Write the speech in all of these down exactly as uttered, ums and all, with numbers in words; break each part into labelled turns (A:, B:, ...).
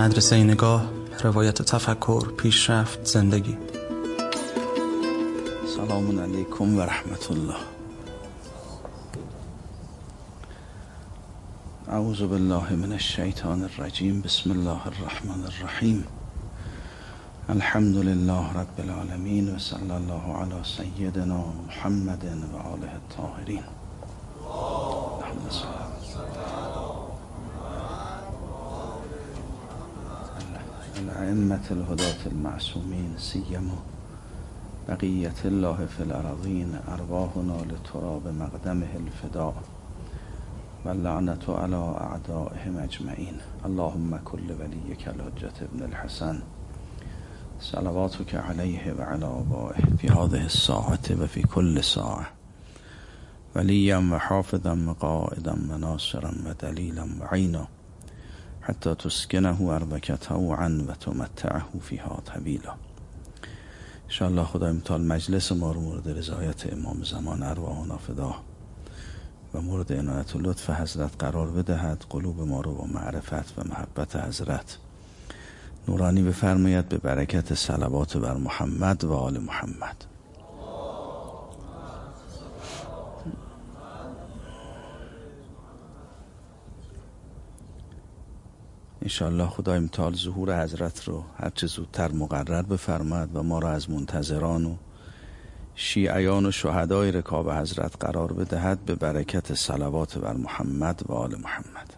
A: مدرسه نگاه، روایت تفکر، پیشرفت، زندگی.
B: سلام علیکم و رحمت الله. اعوذ بالله من الشیطان الرجیم. بسم الله الرحمن الرحیم. الحمد لله رب العالمین و صلی الله علی سیدنا محمد و آله الطاهرین. اللهم صل الائمة الهداة المعصومین سیما بقیت الله فی الارضین ارواحنا لتراب مقدمه الفداء و لعنت علی اعدائهم اجمعین. اللهم کل ولیک الحجة ابن الحسن صلواتک علیه و علی آبائه فی هذه الساعة و فی کل ساعة ولیا و حافظا و قائدا و ناصرا و دلیلا و عینا حتی تسکنه ارضک طوعا و تمتعه فیها طویلا. انشاءالله خدای متعال مجلس ما رو مورد رضایت امام زمان ارواحنا فدا و مورد عنایت و لطف حضرت قرار بدهد. قلوب ما رو با معرفت و محبت حضرت نورانی بفرماید به برکت صلوات بر محمد و آل محمد. انشاءالله خدای متعال ظهور حضرت رو هرچه زودتر مقرر بفرماید و ما را از منتظران و شیعیان و شهدای رکاب حضرت قرار بدهد به برکت صلوات بر محمد و آل محمد.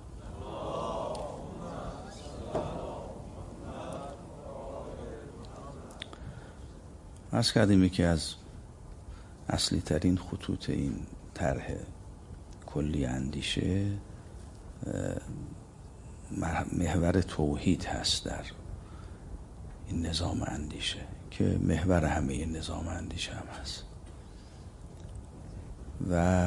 B: عرض کردیم که از اصلی ترین خطوط این طرح کلی اندیشه محور توحید هست در این نظام اندیشه که محور همه نظام اندیشه هم هست. و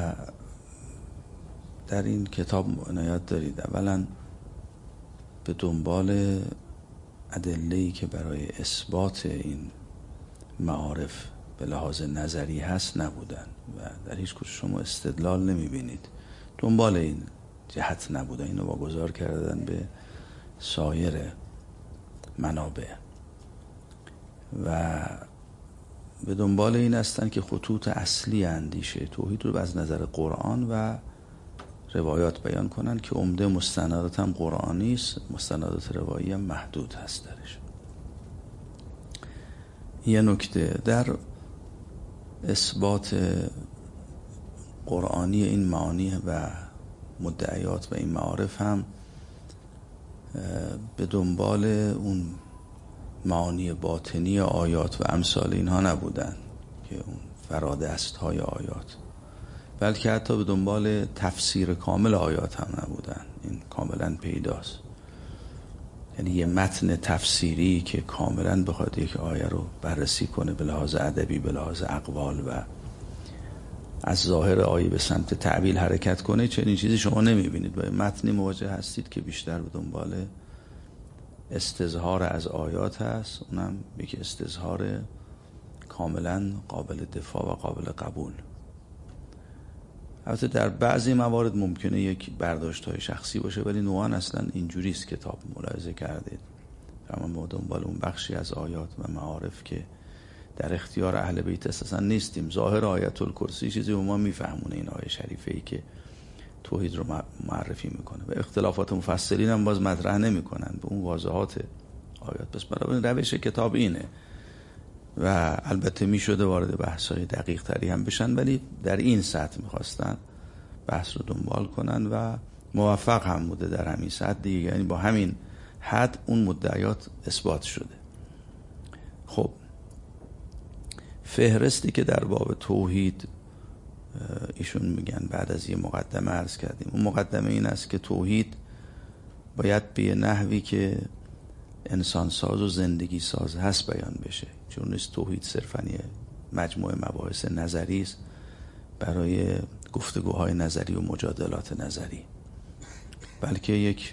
B: در این کتاب عنایت دارید اولا به دنبال ادله‌ای که برای اثبات این معارف به لحاظ نظری هست نبودن و در هیچ کجا شما استدلال نمیبینید. دنبال این جهت نبودن، اینو واگذار کردن به سایر منابع و به دنبال این هستن که خطوط اصلی اندیشه توحید رو از نظر قرآن و روایات بیان کنن که عمده مستندات هم قرآنی است، مستندات روایی هم محدود هست درش. یه نکته در اثبات قرآنی این معانی و مدعیات و این معارف هم به دنبال اون معانی باطنی آیات و امثال اینها نبودن که اون فرادست های آیات، بلکه حتی به دنبال تفسیر کامل آیات هم نبودن. این کاملا پیداست. یعنی یه متن تفسیری که کاملا بخواد یک آیه رو بررسی کنه به لحاظ ادبی، به لحاظ اقوال و از ظاهر آیه به سمت تعبیل حرکت کنه، چنین چیزی شما نمیبینید. با متنی مواجه هستید که بیشتر به دنبال استظهار از آیات هست، اونم یک استظهار کاملا قابل دفاع و قابل قبول. البته در بعضی موارد ممکنه یک برداشت‌های شخصی باشه، ولی نوعاً اصلا اینجوری است. کتاب ملاحظه کردید ما دنبال اون بخشی از آیات و معارف که در اختیار اهل بیت اساسا نیستیم. ظاهر آیت الکرسی چیزی به ما میفهمونه این آیه شریفه ای که توحید رو معرفی میکنه و اختلافات مفسرین هم باز مطرح نمیکنن به اون واضحات آیات. پس برای روش کتاب اینه و البته میشده وارد بحث‌های دقیق تری هم بشن، ولی در این سطح میخواستن بحث رو دنبال کنن و موفق هم بوده در همین سطح دیگه. یعنی با همین حد اون مدعیات اثبات شده. خب فهرستی که در باب توحید ایشون میگن بعد از یه مقدمه عرض کردیم. اون مقدمه این است که توحید باید به نحوی که انسان ساز و زندگی ساز هست بیان بشه، چون نیست توحید صرفاً یه مجموعه مباحث نظری است برای گفتگوهای نظری و مجادلات نظری، بلکه یک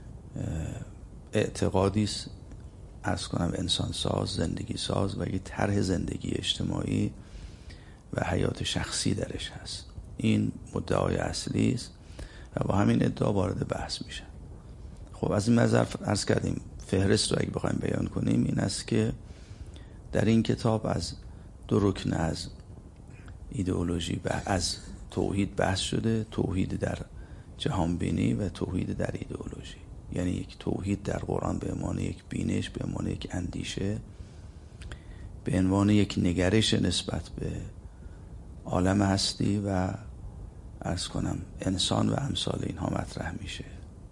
B: اعتقادی است عرض کنم انسان ساز، زندگی ساز و یک طرح زندگی اجتماعی و حیات شخصی درش هست. این مدعای اصلی است و با همین ادعا وارد بحث میشه. خب از این نظر عرض کردیم فهرست رو اگه بخوایم بیان کنیم این است که در این کتاب از دو رکن از ایدئولوژی و از توحید بحث شده، توحید در جهانبینی و توحید در ایدئولوژی. یعنی یک توحید در قرآن به عنوان یک بینش، به عنوان یک اندیشه، به عنوان یک نگرش نسبت به عالم هستی و عرض کنم انسان و امثال اینها مطرح میشه.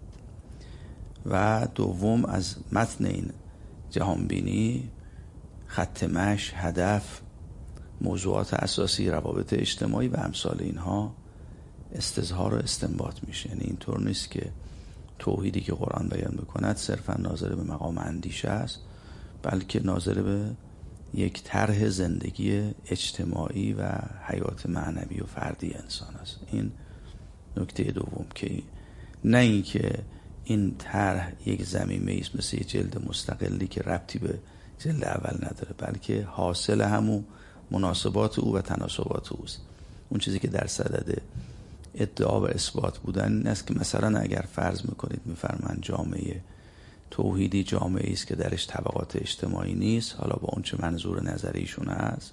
B: و دوم از متن این جهانبینی، خط مشی، هدف، موضوعات اساسی، روابط اجتماعی و امثال اینها استظهار و استنباط میشه. یعنی اینطور نیست که توحیدی که قرآن بیان بکند صرفا ناظر به مقام اندیشه است، بلکه ناظر به یک طرح زندگی اجتماعی و حیات معنوی و فردی انسان است. این نکته دوم، که نه اینکه این طرح یک ضمیمه است مثل یک جلد مستقلی که ربطی به جلد اول نداره، بلکه حاصل همون مناسبات او و تناسبات اوست. اون چیزی که در صدد ادعا و اثبات بودن این است که مثلا اگر فرض میکنید میفرمان جامعه توحیدی جامعه است که درش طبقات اجتماعی نیست، حالا با اون چه منظور نظریشون هست،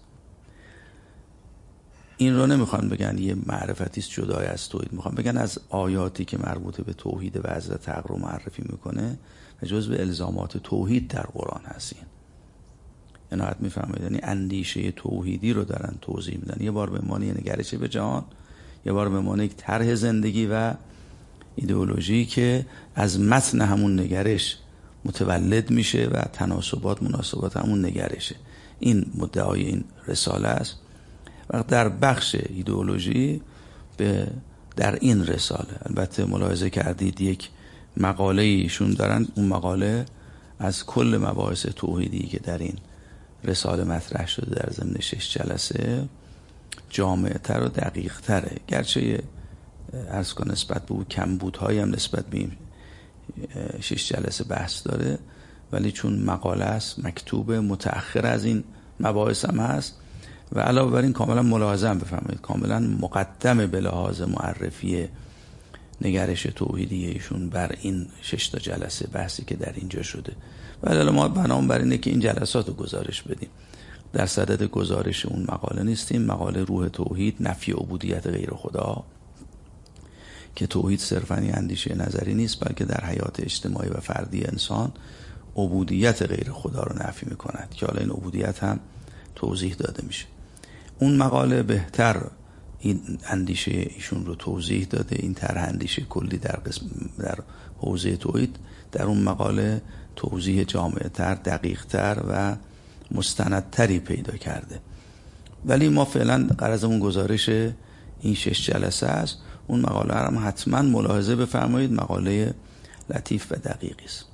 B: این رو نمیخوان بگن یه معرفتی است جدای از توحید، میخوان بگن از آیاتی که مربوط به توحید و حضرت حق رو معرفی میکنه و جزو الزامات توحید در قرآن هستین. عنایت میفرمایید، یعنی اندیشه توحیدی رو دارن توضیح میدن، یه بار به معنی نگرش به جهان، یه بار به معنی یک طرح زندگی و ایدئولوژی که از متن همون نگرش متولد میشه و تناسبات مناسبات همون نگرشه. این مدعای این رساله است. و در بخش ایدئولوژی به در این رساله البته ملاحظه کردید یک مقاله ایشون دارن، اون مقاله از کل مباحث توحیدی که در این رساله مطرح شده در ضمن شش جلسه جامع تر و دقیق تره، گرچه عرض کن نسبت به او کمبودهایی هم نسبت به این شش جلسه بحث داره، ولی چون مقاله است مکتوب متأخر از این مباحث هم هست و علاوه بر این کاملا ملاحظه هم بفرمایید کاملا مقدمه به لحاظ معرفی نگرش توحیدی ایشون بر این شش تا جلسه بحثی که در اینجا شده. ولی ما بنامون بر اینه که این جلسات رو گزارش بدیم، در صدد گزارش اون مقاله نیستیم. مقاله روح توحید، نفی عبودیت غیر خدا، که توحید صرفاً یه اندیشه نظری نیست بلکه در حیات اجتماعی و فردی انسان عبودیت غیر خدا رو نفی میکند، که حالا این عبودیت هم توضیح داده میشه. اون مقاله بهتر این اندیشه ایشون رو توضیح داده، این طرح اندیشه کلی در قسم در حوزه توحید در اون مقاله توضیح جامع‌تر، دقیق‌تر و مستندتری پیدا کرده. ولی ما فعلا غرضمون گزارش این شش جلسه است. اون مقاله هم حتما ملاحظه بفرمایید، مقاله لطیف و دقیقی است.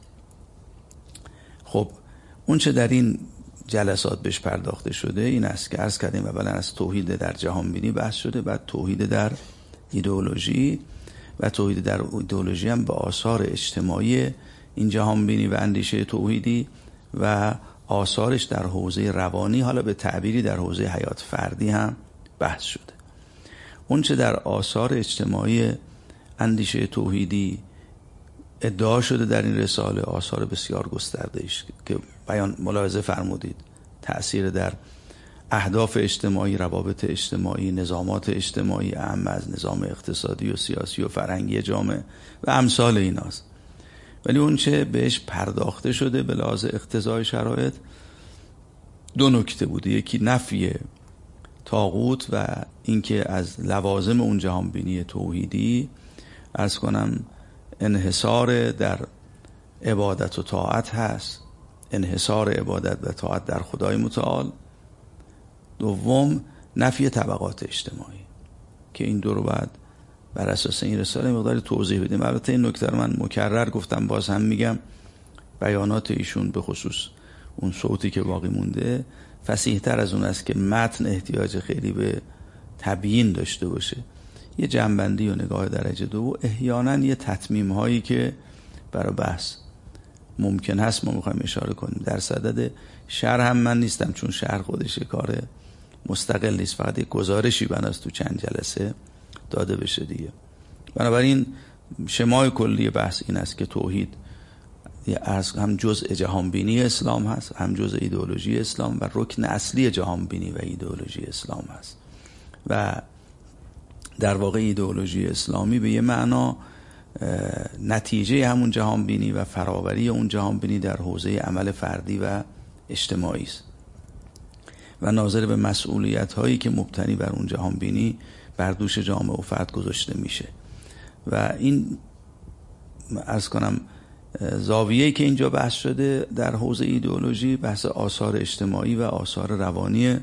B: خب اون چه در این جلسات بهش پرداخته شده این است که عرض کردیم اولا از توحید در جهانبینی بحث شده، بعد توحید در ایدئولوژی و توحید در ایدئولوژی هم به آثار اجتماعی این جهانبینی و اندیشه توحیدی و آثارش در حوزه روانی، حالا به تعبیری در حوزه حیات فردی هم بحث شده. اون چه در آثار اجتماعی اندیشه توحیدی ادعا شده در این رساله آثار بسیار گسترده است که بیان ملاحظه فرمودید، تأثیر در اهداف اجتماعی، روابط اجتماعی، نظامات اجتماعی اهم از نظام اقتصادی و سیاسی و فرهنگی جامعه و امثال ایناست. ولی اون چه بهش پرداخته شده به لحاظ اقتضای شرایط دو نکته بوده، یکی نفی طاغوت و اینکه از لوازم اون جهانبینی توحیدی عرض کنم انحصار در عبادت و طاعت هست، انحصار عبادت و طاعت در خدای متعال. دوم نفی طبقات اجتماعی، که این دو رو بعد بر اساس این رساله مقدار توضیح بدیم. البته این نکته رو من مکرر گفتم، باز هم میگم بیانات ایشون به خصوص اون صوتی که باقی مونده فصیح تر از اون است که متن احتیاج خیلی به تبیین داشته باشه. یه جنبندی و نگاه درجه دو و احیانا یه تتمیم هایی که برای بحث ممکن هست ما میخوایم اشاره کنیم. در صدد شرح هم من نیستم، چون شرح خودش کار مستقل نیست، فقط یک گزارشی بناست تو چند جلسه داده بشه دیگه. بنابراین شمای کلی بحث این است که توحید هم جزء جهانبینی اسلام هست، هم جزء ایدئولوژی اسلام و رکن اصلی جهانبینی و ایدئولوژی اسلام هست و در واقع ایدئولوژی اسلامی به یه معنا نتیجه همون جهانبینی و فراوری اون جهانبینی در حوزه عمل فردی و اجتماعی است و ناظر به مسئولیت هایی که مبتنی بر اون جهانبینی بر دوش جامعه و فرد گذاشته میشه. و این عرض کنم زاویه‌ای که اینجا بحث شده در حوزه ایدئولوژی بحث آثار اجتماعی و آثار روانی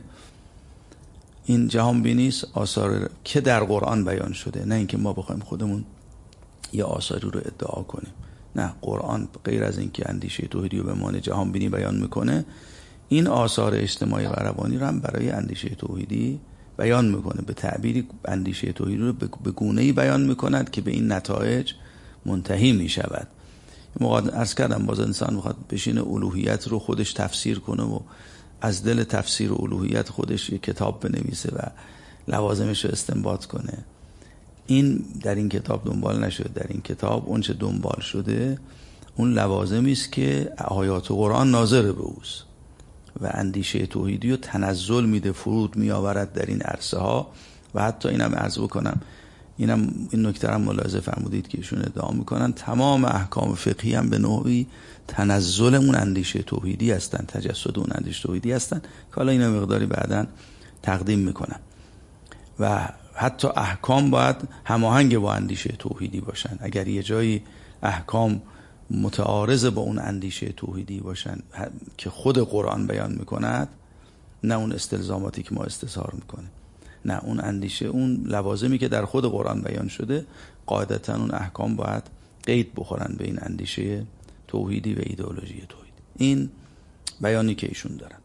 B: این جهانبینی است، آثار که در قرآن بیان شده، نه اینکه ما بخوایم خودمون یه آثاری رو ادعا کنیم. نه، قرآن غیر از اینکه اندیشه توحیدی رو به معنی جهانبینی بیان میکنه، این آثار اجتماعی و روانی رو هم برای اندیشه توحیدی بیان میکنه. به تعبیری اندیشه توحیدی رو به گونه‌ای بیان میکند که به این نتایج منتهی میشود. موقع عرض کردم باز انسان میخواد بشینه الوهیت رو خودش تفسیر کنه و از دل تفسیر الوهیت خودش یک کتاب بنویسه و لوازمش رو استنباط کنه. این در این کتاب دنبال نشده. در این کتاب اون چه دنبال شده اون لوازمی است که آیات قرآن ناظر به اوست و اندیشه توحیدی رو تنزل میده، فرود میآورد در این عرصه ها. و حتی اینم عرض بکنم، اینم این نکته هم ملاحظه فرمودید که ایشون ادعا میکنن تمام احکام فقهی هم به نوعی تنزل اون اندیشه توحیدی هستن، تجسد اون اندیشه توحیدی هستن که حالا اینا مقداری بعداً تقدیم میکنم. و حتی احکام باید هماهنگ با اندیشه توحیدی باشن. اگر یه جایی احکام متعارض با اون اندیشه توحیدی باشن که خود قرآن بیان میکند، نه اون استلزاماتی که ما استظهار میکنه، نه اون اندیشه، اون لوازمی که در خود قرآن بیان شده، قاعدتا اون احکام باید قید بخورن به این اندیشه توحیدی و ایدئولوژی توحید. این بیانی که ایشون دارن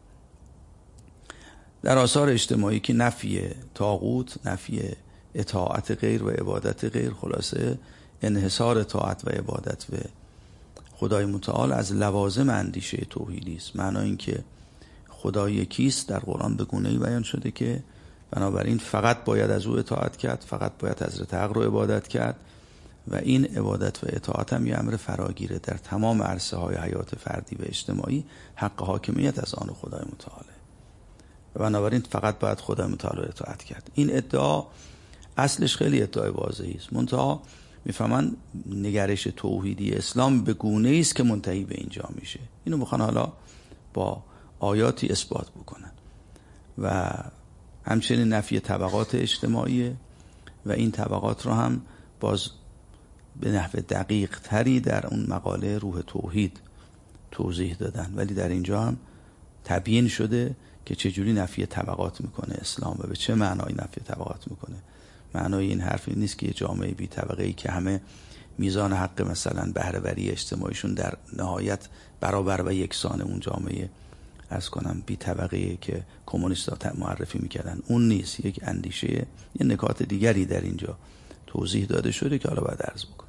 B: در آثار اجتماعی که نفی طاغوت، نفی اطاعت غیر و عبادت غیر، خلاصه انحصار اطاعت و عبادت به خدای متعال از لوازم اندیشه توحیدی است. معنای این که خدا یکیست در قرآن به گونه‌ای بیان شده که بنابراین فقط باید از او اطاعت کرد، فقط باید حضرت حق رو عبادت کرد و این عبادت و اطاعت هم یه امر فراگیره در تمام عرصه های حیات فردی و اجتماعی. حق حاکمیت از آن خدای متعاله و بنابراین فقط باید خدای متعال رو اطاعت کرد. این ادعا اصلش خیلی ادعای واضحی است، منتها میفهمن نگرش توحیدی اسلام به گونه‌ای است که منتهی به اینجا میشه. اینو میخوان حالا با آیاتی اثبات بکنن و همچنین نفی طبقات اجتماعی و این طبقات رو هم باز به نحو دقیق تری در اون مقاله روح توحید توضیح دادن، ولی در اینجا هم تبیین شده که چجوری نفی طبقات میکنه اسلام و به چه معنای نفی طبقات میکنه. معنای این حرف این نیست که یه جامعه بی طبقه‌ای که همه میزان حق مثلا بهره‌وری اجتماعیشون در نهایت برابر و یکسان اون جامعه از کنم بی طبقه‌ای که کمونیست‌ها معرفی میکردن، اون نیست. یک اندیشه، یه نکات دیگری در اینجا توضیح داده شده که حالا باید عرض بکن.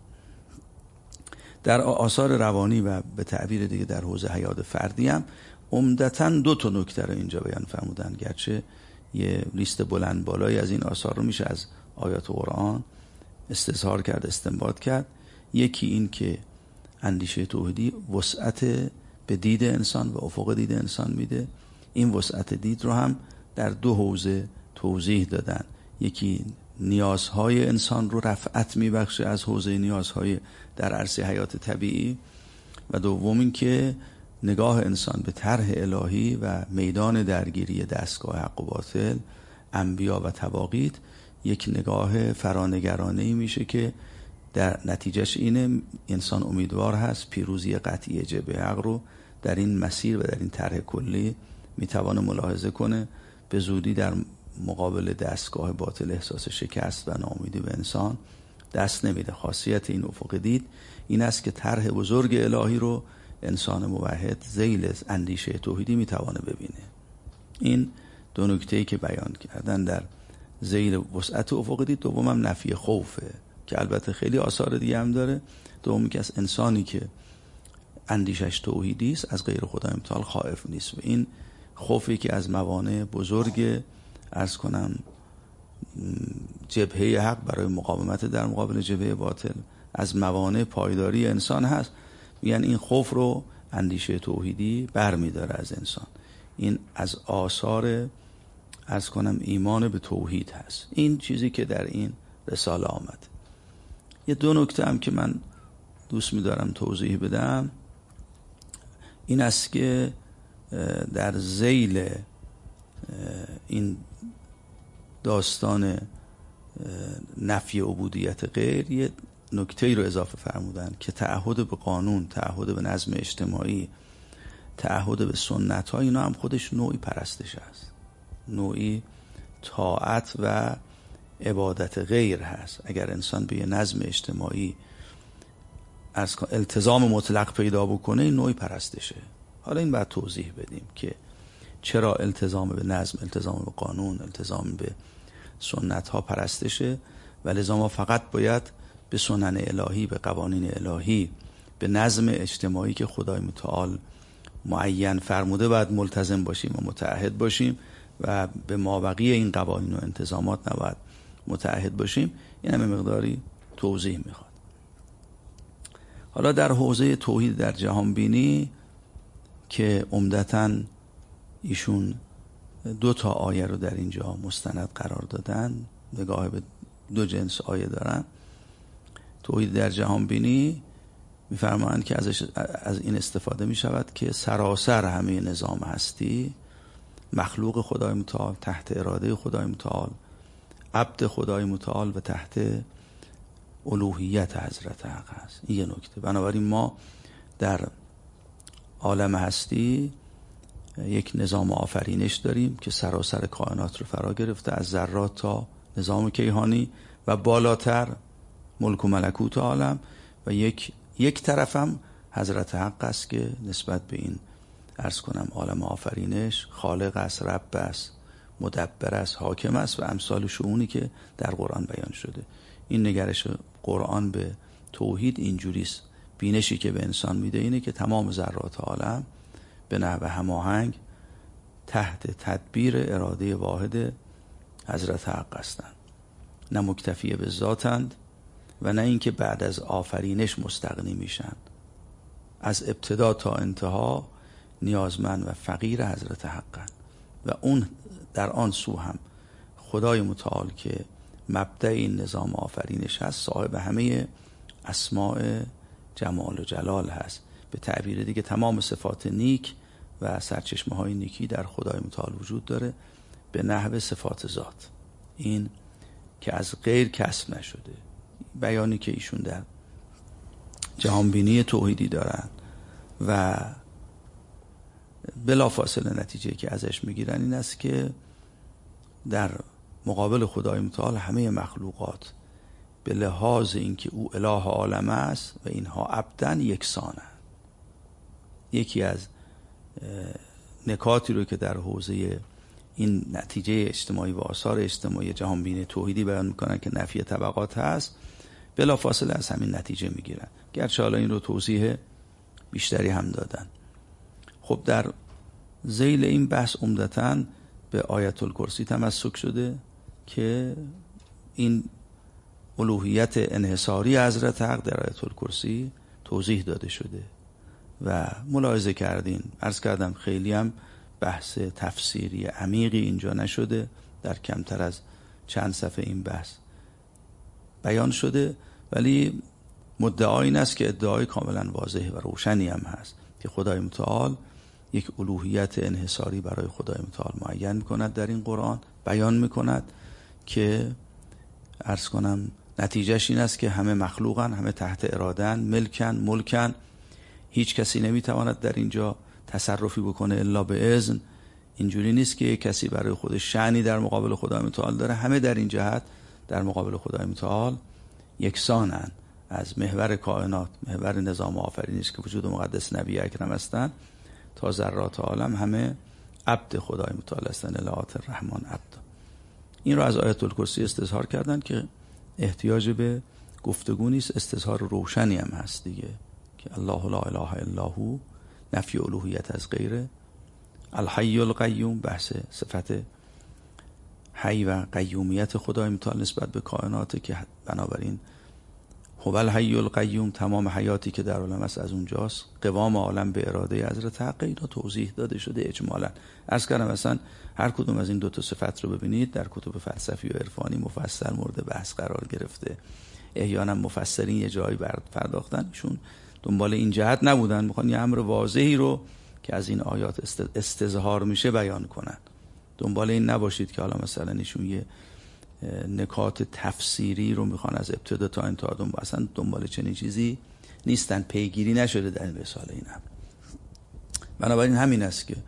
B: در آثار روانی و به تعبیر دیگه در حوزه حیات فردی هم عمدتاً دو تا نکته رو اینجا بیان فرمودن، گرچه یه لیست بلند بالایی از این آثار رو میشه از آیات قرآن استظهار کرد، استنباط کرد. یکی این که اندیشه توحیدی وسعت به دید انسان و افق دید انسان میده. این وسعت دید رو هم در دو حوزه توضیح دادن. یکی نیازهای انسان رو رفعت میبخشه از حوزه نیازهای در عرصه حیات طبیعی و دوم این که نگاه انسان به طرح الهی و میدان درگیری دستگاه حق و باطل، انبیا و تواقیت یک نگاه فرانگرانه‌ای میشه که در نتیجهش اینه انسان امیدوار هست پیروزی قطعی جبهه حق رو در این مسیر و در این طرح کلی میتوانه ملاحظه کنه. به زودی در مقابل دستگاه باطل احساس شکست و ناامیدی به انسان دست نمیده. خاصیت این افق دید این است که طرح بزرگ الهی رو انسان موحد ذیل اندیشه توحیدی میتوانه ببینه. این دو نکته‌ای که بیان کردن در ذیل وسعت افق دید. دوم هم نفی خوفه که البته خیلی آثار دیگه هم داره. دومی که از انسانی که اندیشش توحیدی است از غیر خدای متعال خائف نیست و این خوفی که از موانع بزرگ عرض کنم جبهه حق برای مقاومت در مقابل جبهه باطل، از موانع پایداری انسان هست. یعنی این خوف رو اندیشه توحیدی برمی‌داره از انسان. این از آثار عرض کنم ایمان به توحید هست. این چیزی که در این رساله آمد. یه دو نکته هم که من دوست می‌دارم توضیح بدم این است که در ذیل این داستان نفی عبودیت غیر یه نکته‌ای رو اضافه فرمودن که تعهد به قانون، تعهد به نظم اجتماعی، تعهد به سنت‌ها، اینا هم خودش نوعی پرستش است، نوعی طاعت و عبادت غیر هست. اگر انسان به یه نظم اجتماعی از التزام مطلق پیدا بکنه این نوعی پرستشه. حالا این باید توضیح بدیم که چرا التزام به نظم، التزام به قانون، التزام به سنت ها پرستشه و لذا ما فقط باید به سنن الهی، به قوانین الهی، به نظم اجتماعی که خدای متعال معین فرموده باید ملتزم باشیم و متعهد باشیم و به مابقی این قوانین و انتظامات نباید متعهد باشیم. این همه مقداری توضیح میخواد. حالا در حوزه توحید در جهان بینی که عمدتاً ایشون دو تا آیه رو در اینجا مستند قرار دادن، نگاه به دو جنس آیه دارن. توحید در جهان بینی میفرمایند که ازش از این استفاده می شود که سراسر همه نظام هستی مخلوق خدای متعال، تحت اراده خدای متعال، عبد خدای متعال و تحت الوهیت حضرت حق هست. این یه نکته. بنابراین ما در عالم هستی یک نظام آفرینش داریم که سراسر کائنات رو فرا گرفته، از ذرات تا نظام کیهانی و بالاتر ملک و ملکوت عالم، و یک یک طرفم حضرت حق است که نسبت به این عرض کنم عالم آفرینش خالق است، رب است، مدبر است، حاکم است و امثال شؤونی که در قرآن بیان شده. این نگرش قرآن به توحید اینجوریست. بینشی که به انسان میده اینه که تمام ذرات عالم به نحو هماهنگ تحت تدبیر اراده واحد حضرت حق هستند، نه مکتفی به ذاتند و نه اینکه بعد از آفرینش مستغنی میشن. از ابتدا تا انتها نیازمند و فقیر حضرت حقند و اون در آن سو هم خدای متعال که مبدأ این نظام آفرینش هست صاحب همه اسماء جمال و جلال هست. به تعبیر دیگه تمام صفات نیک و سرچشمه های نیکی در خدای متعال وجود داره به نحو صفات ذات، این که از غیر کسب نشده. بیانی که ایشون در جهانبینی توحیدی دارن و بلافاصله نتیجه که ازش میگیرن این است که در مقابل خدای متعال همه مخلوقات به لحاظ اینکه او اله عالم است و اینها عبدن یکسانند. یکی از نکاتی رو که در حوزه این نتیجه اجتماعی و آثار اجتماعی جهانبینی توحیدی بیان میکنن که نفی طبقات هست، بلافاصله از همین نتیجه میگیرن، گرچه حالا این رو توضیح بیشتری هم دادن. خب در ذیل این بحث عمدتاً به آیت الکرسی تمسک شده که این الوهیت انحصاری حضرت حق در آیت الکرسی توضیح داده شده و ملاحظه کردین، عرض کردم خیلی هم بحث تفسیری عمیقی اینجا نشده، در کمتر از چند صفحه این بحث بیان شده، ولی مدعا این است که ادعای کاملا واضح و روشنی هم هست که خدای متعال یک الوهیت انحصاری برای خدای متعال معین میکند، در این قرآن بیان میکند که عرض کنم نتیجهش این است که همه مخلوقن، همه تحت ارادهن، ملکن، ملکن، هیچ کسی نمیتواند در اینجا تصرفی بکنه الا به اذن. اینجوری نیست که یک کسی برای خودش شأنی در مقابل خدای متعال داره، همه در این جهت در مقابل خدای متعال یکسانن. از محور کائنات، محور نظام آفرینش که وجود مقدس نبی اکرم هستند تا ذرات عالم همه عبد خدای متعال هستند. الهات الرحمن عبد. این رو از آیت الکرسی استظهار کردن که احتیاج به گفتگو نیست، استظهار روشنی هم هست دیگه که الله لا اله الا هو، نفی الوهیت از غیره، الحی القیوم، بحث صفت حی و قیومیت خدای متعال نسبت به کائنات که بنابراین هو الحی القیوم، تمام حیاتی که در عالم است از اونجاست. قوام عالم به اراده حضرت حق، اینا توضیح داده شده اجمالا. عرض کردم مثلا هر کدوم از این دو تا صفت رو ببینید در کتب فلسفی و عرفانی مفصل مورد بحث قرار گرفته. احیانا مفسرین یه جایی پرداختن، ایشون دنبال این جهت نبودن، میخوان یه امر واضحی رو که از این آیات استظهار میشه بیان کنن. دنبال این نباشید که حالا مثلا ایشون یه نکات تفسیری رو میخوان از ابتدا تا انتها دنبال، اصلا دنبال چنین چیزی نیستن، پیگیری نشده در این رساله این هم. بنابراین همین است که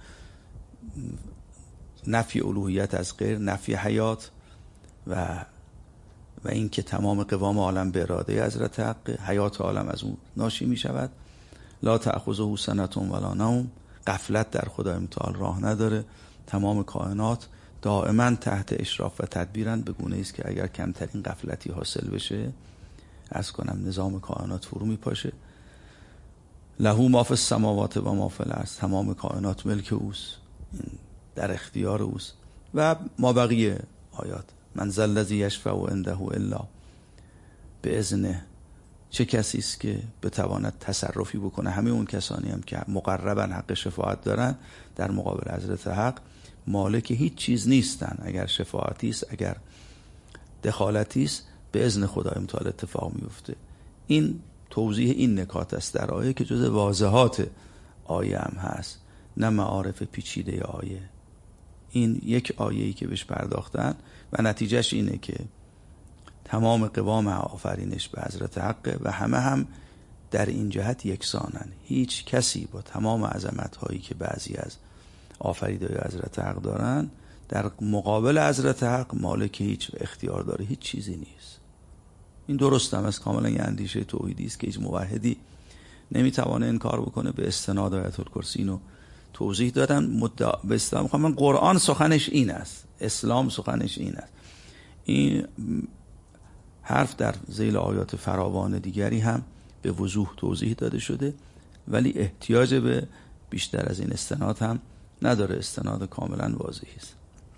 B: نفی الوهیت از غیر، نفی حیات و و این که تمام قوام عالم به اراده حضرت حق، حیات عالم از اون ناشی می شود. لا تأخذه سنة ولا نوم، غفلت در خدای متعال راه نداره. تمام کائنات دائما تحت اشراف و تدبیرند، به گونه است که اگر کمترین غفلتی حاصل بشه عرض کنم نظام کائنات فرو می پاشه. له ما فی السماوات و ما فی الارض، تمام کائنات ملک اوست، در اختیار اوست. و ما بقیه آیات، من ذا الذی یشفع عنده الا باذنه، چه کسی است که بتواند تصرفی بکنه. همه اون کسانی هم که مقربن حق شفاعت دارن در مقابل حضرت حق مالک هیچ چیز نیستن. اگر شفاعتی است، اگر دخالتی است، به اذن خدای متعال اتفاق میفته. این توضیح این نکات است در آیه که جز واضحات آیه هم هست، نه معارف پیچیده آیه. این یک آیه‌ای که بهش پرداختن و نتیجهش اینه که تمام قوام آفرینش به حضرت حق و همه هم در این جهت یکسانن. هیچ کسی با تمام عظمت‌هایی که بعضی از آفریده‌های حضرت حق دارن در مقابل حضرت حق مالک هیچ اختیار داره هیچ چیزی نیست. این درست هم است، کاملا یه اندیشه توحیدی است که هیچ موحدی نمیتوانه این کار بکنه. به استناد آیت الکرسی اینو توضیح دادن. مدعا به اسلام میخوام من قرآن سخنش این است، اسلام سخنش این است. این حرف در ذیل آیات فراوان دیگری هم به وضوح توضیح داده شده، ولی احتیاج به بیشتر از این استناد هم نداره، استناد کاملا واضحی است.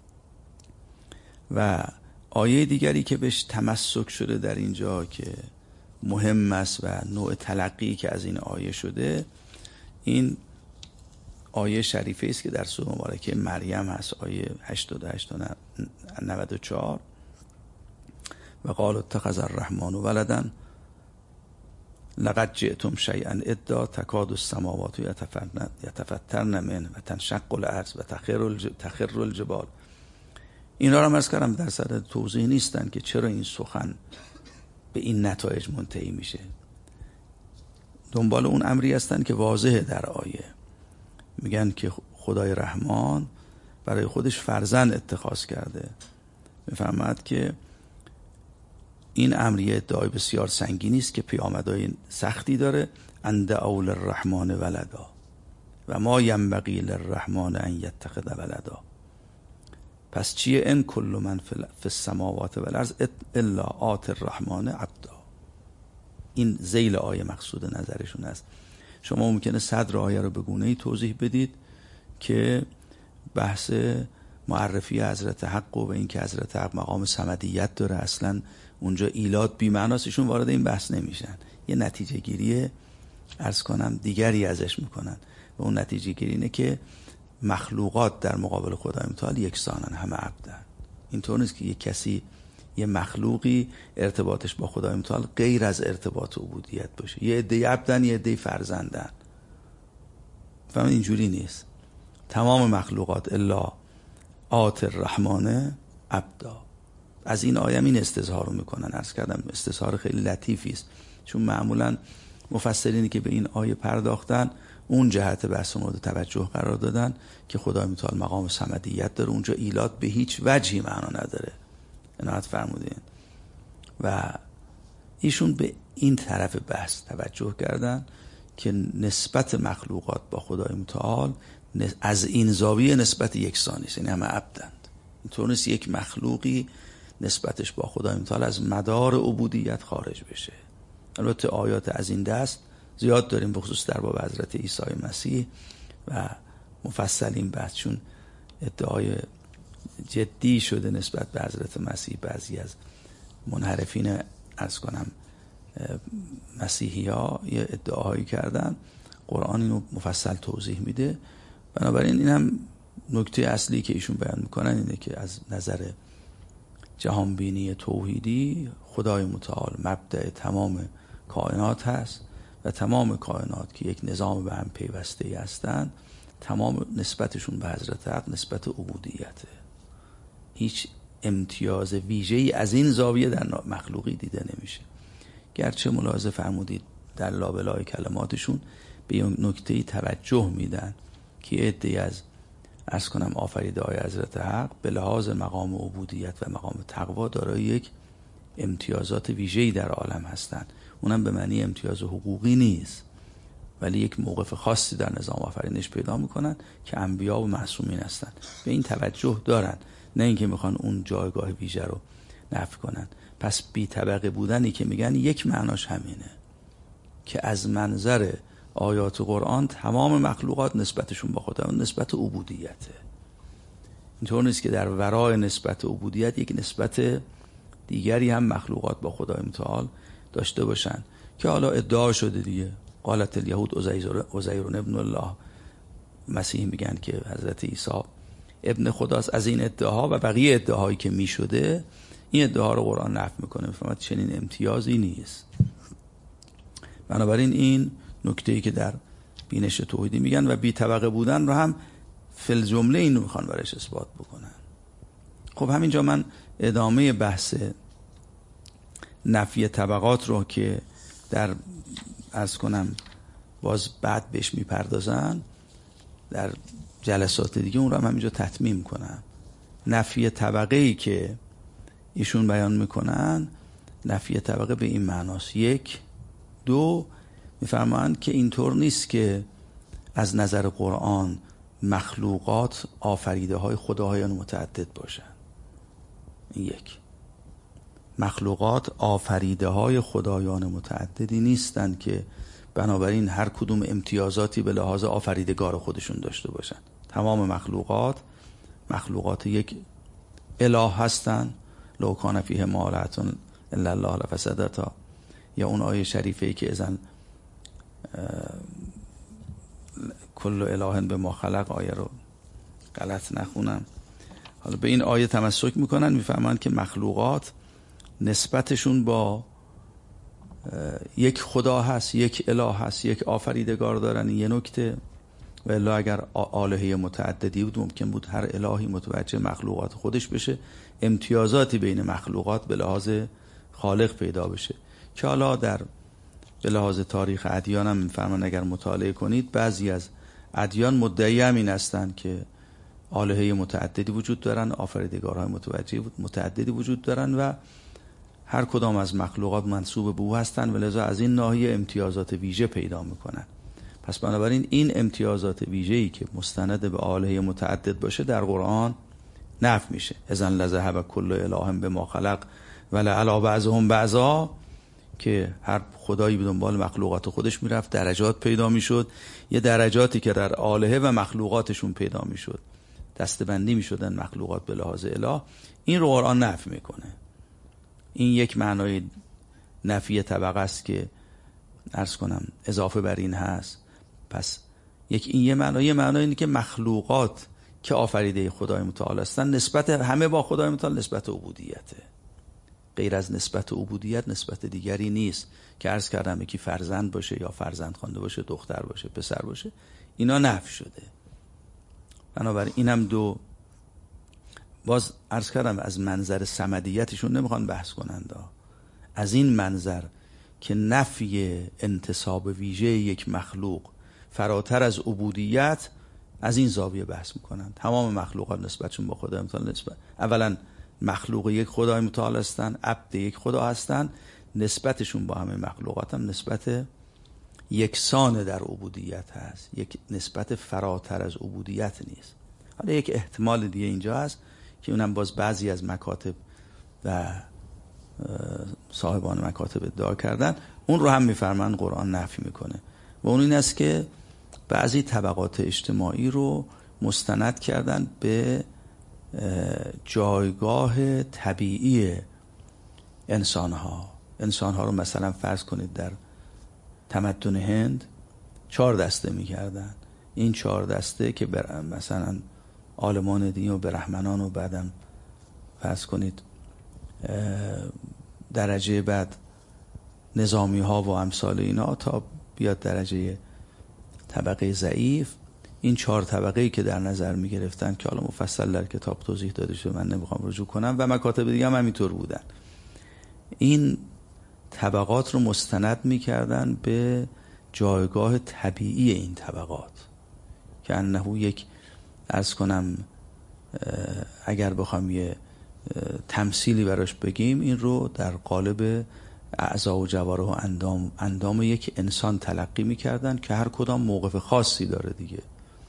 B: و آیه دیگری که بهش تمسک شده در اینجا که مهم است و نوع تلقی که از این آیه شده، این آیه شریفه است که در سوره مبارکه مریم هست، آیه هشتاد و هشت تا نود و چهار. و قال اتخذ الرحمن ولدا لقد جئتم شیئا ادا تکاد السماوات یتفطرن منه و تنشق الارض و تخر الجبال. اینا رو عرض کردم در صدد توضیح نیستن که چرا این سخن به این نتایج منتهی میشه. دنبال اون امری هستن که واضحه در آیه. میگن که خدای رحمان برای خودش فرزند اتخاذ کرده. میفرماد که این امریه ادعای بسیار سنگینی است که پیامدهای سختی داره. اند اول الرحمن ولدا و ما ینبغی للرحمن ان یتخذ ولدا. پس چیه؟ ان کل من فی السماوات و الارض الا آت الرحمن عبدا. این ذیل آیه مقصود نظرشون است. شما ممکنه صدر آیه رو به گونه‌ای توضیح بدید که بحث معرفی حضرت حق و این که حضرت حق مقام صمدیت داره، اصلا اونجا ایلاد بی معناست، ایشون وارد این بحث نمیشن. یه نتیجه گیری عرض کنم دیگری ازش میکنن و اون نتیجه گیری اینه که مخلوقات در مقابل خدای متعال یکسانن، همه عبدن. اینطور نیست که یه کسی یه مخلوقی ارتباطش با خدای متعال غیر از ارتباط عبودیت باشه. یه عده عبدن، یه عده فرزندن. فهم اینجوری نیست. تمام مخلوقات الا آت الرحمن عبدا. از این آیه این استظهار رو میکنن. عرض کردم استظهار خیلی لطیفی است، چون معمولا مفسرینی که به این آیه پرداختن اون جهت بحث مورد توجه قرار دادن که خدای متعال مقام صمدیت داره، اونجا ایلاد به هیچ وجهی معنا نداره. عنایت فرمودین. و ایشون به این طرف بحث توجه کردن که نسبت مخلوقات با خدای متعال از این زاویه نسبت یکسانی است، یعنی همه عبدند. اینطور نیست یک مخلوقی نسبتش با خدای متعال از مدار عبودیت خارج بشه. البته آیات از این دست زیاد داریم، بخصوص در باب حضرت عیسی مسیح و مفصل این بحث، چون ادعای جدی شده نسبت به حضرت مسیح. بعضی از منحرفین عرض کنم مسیحی‌ها یه ادعاهایی کردن، قرآن اینو مفصل توضیح میده. بنابراین این هم نکته اصلی که ایشون بیان میکنن اینه که از نظر جهانبینی توحیدی خدای متعال مبدأ تمام کائنات هست و تمام کائنات که یک نظام به هم پیوسته هستند، تمام نسبتشون به حضرت حق نسبت عبودیته. هیچ امتیاز ویژه‌ای از این زاویه در مخلوقی دیده نمیشه. گرچه ملاحظه فرمودید در لابلای کلماتشون به این نکته‌ای توجه میدن که عده‌ای از عرض کنم آفریده های حضرت حق به لحاظ مقام عبودیت و مقام تقوا دارای یک امتیازات ویژه‌ای در عالم هستند. اونم به معنی امتیاز حقوقی نیست، ولی یک موقف خاصی در نظام آفرینش پیدا میکنن که انبیا و معصومین هستن. به این توجه دارن، نه اینکه میخوان اون جایگاه ویژه رو نفی کنن. پس بی طبقه بودنی که میگن یک معناش همینه که از منظر آیات قرآن تمام مخلوقات نسبتشون با خدا نسبت عبودیته. اینطور نیست که در ورای نسبت عبودیت یک نسبت دیگری هم مخلوقات با خدای متعال داشته باشن که حالا ادعا شده دیگه. قالت الیهود عزیر ابن الله، مسیح میگن که حضرت عیسی ابن خداست. از این ادعاها و بقیه ادعاهایی که میشده، این ادعاها رو قرآن نفی میکنه، میفهمد چنین امتیازی نیست. بنابراین این نکته‌ای که در بینش توحیدی میگن و بی طبقه بودن رو هم فل جمله اینو میخوان برایش اثبات بکنن. خب همینجا من ادامه بحث نفی طبقات رو که در عرض کنم باز بعد بهش میپردازن در جلسات دیگه، اون رو هم همینجا تتمیم کنم. نفی طبقه ای که ایشون بیان میکنن، نفی طبقه به این معناست: یک، دو، میفرمایند که اینطور نیست که از نظر قرآن مخلوقات آفریده های خدایان متعدد باشن. یک، مخلوقات آفریده های خدایان متعددی نیستند که بنابراین هر کدوم امتیازاتی به لحاظ آفریدگار خودشون داشته باشن. تمام مخلوقات مخلوقات یک اله هستن. لو کان فیهما آلهة الا الله لفسدتا، یا اون آیه شریفه ای که اذن کل اله بما خلق، آیه رو غلط نخونم، حالا به این آیه تمسک میکنن، میفهمند که مخلوقات نسبتشون با یک خدا هست، یک اله هست، یک آفریدگار دارن. یه نکته. و الا اگر آلهه متعددی بود ممکن بود هر الهی متوجه مخلوقات خودش بشه، امتیازاتی بین مخلوقات به لحاظ خالق پیدا بشه که حالا در به لحاظ تاریخ ادیان هم میفرمان اگر مطالعه کنید بعضی از ادیان مدعی همین هستند که آلهه متعددی وجود دارن، آفریدگارهای متوجه متعددی وجود دارن و هر کدام از مخلوقات منسوب به او هستن و لذا از این ناحیه امتیازات ویژه پیدا میکنن. پس بنابراین این امتیازات ویژه‌ای که مستند به آلهه متعدد باشه در قرآن نفی میشه. اذن لذهب کل اله بما خلق ولعلی بعضهم بعضا، که هر خدایی به دنبال مخلوقات خودش میرفت، درجات پیدا میشد. یه درجاتی که در آلهه و مخلوقاتشون پیدا میشد، دستبندی میشدن مخلوقات به لحاظ اله. این رو قرآن نفی میکنه. این یک معنای نفی طبقه است که عرض کنم اضافه بر این هست. پس یک این یه معنای یه معنای اینه که مخلوقات که آفریده خدای متعال هستن نسبت همه با خدای متعال نسبت عبودیته. غیر از نسبت عبودیت نسبت دیگری نیست که عرض کردم یکی فرزند باشه یا فرزند خوانده باشه، دختر باشه، پسر باشه، اینا نفی شده. بنابراین اینم دو. باز عرض کردم از منظر صمدیتشون نمیخوان بحث کنند، از این منظر که نفی انتساب ویژه یک مخلوق فراتر از عبودیت، از این زاویه بحث میکنند. تمام مخلوقات نسبتشون با خدای متعال نسبت اولا مخلوق یک خدای متعال هستن، عبد یک خدا هستن، نسبتشون با همه مخلوقات هم نسبت یکسان در عبودیت هست، یک نسبت فراتر از عبودیت نیست. حالا یک احتمال دیگه اینجا هست که اونم باز بعضی از مکاتب و صاحبان مکاتب ادعا کردن، اون رو هم میفرمان قرآن نفی میکنه و اون این است که بعضی طبقات اجتماعی رو مستند کردن به جایگاه طبیعی انسانها انسانها رو مثلا فرض کنید در تمدن هند چهار دسته میکردن. این چهار دسته که بر مثلا عالمان دین و برهمنان و بعدم فرض کنید درجه بعد نظامی ها و امثال اینا تا بیاد درجه طبقه ضعیف، این چهار طبقه‌ای که در نظر می گرفتن که حالا مفصل در کتاب توضیح داده شده، من نمیخوام رجوع کنم، و مکاتب دیگه هم همینطور بودن. این طبقات رو مستند می کردن به جایگاه طبیعی این طبقات که انه یک عرض کنم اگر بخوام یه تمثیلی براش بگیم، این رو در قالب اعضا و جوارح و اندام اندام یک انسان تلقی می‌کردن که هر کدام موقف خاصی داره دیگه،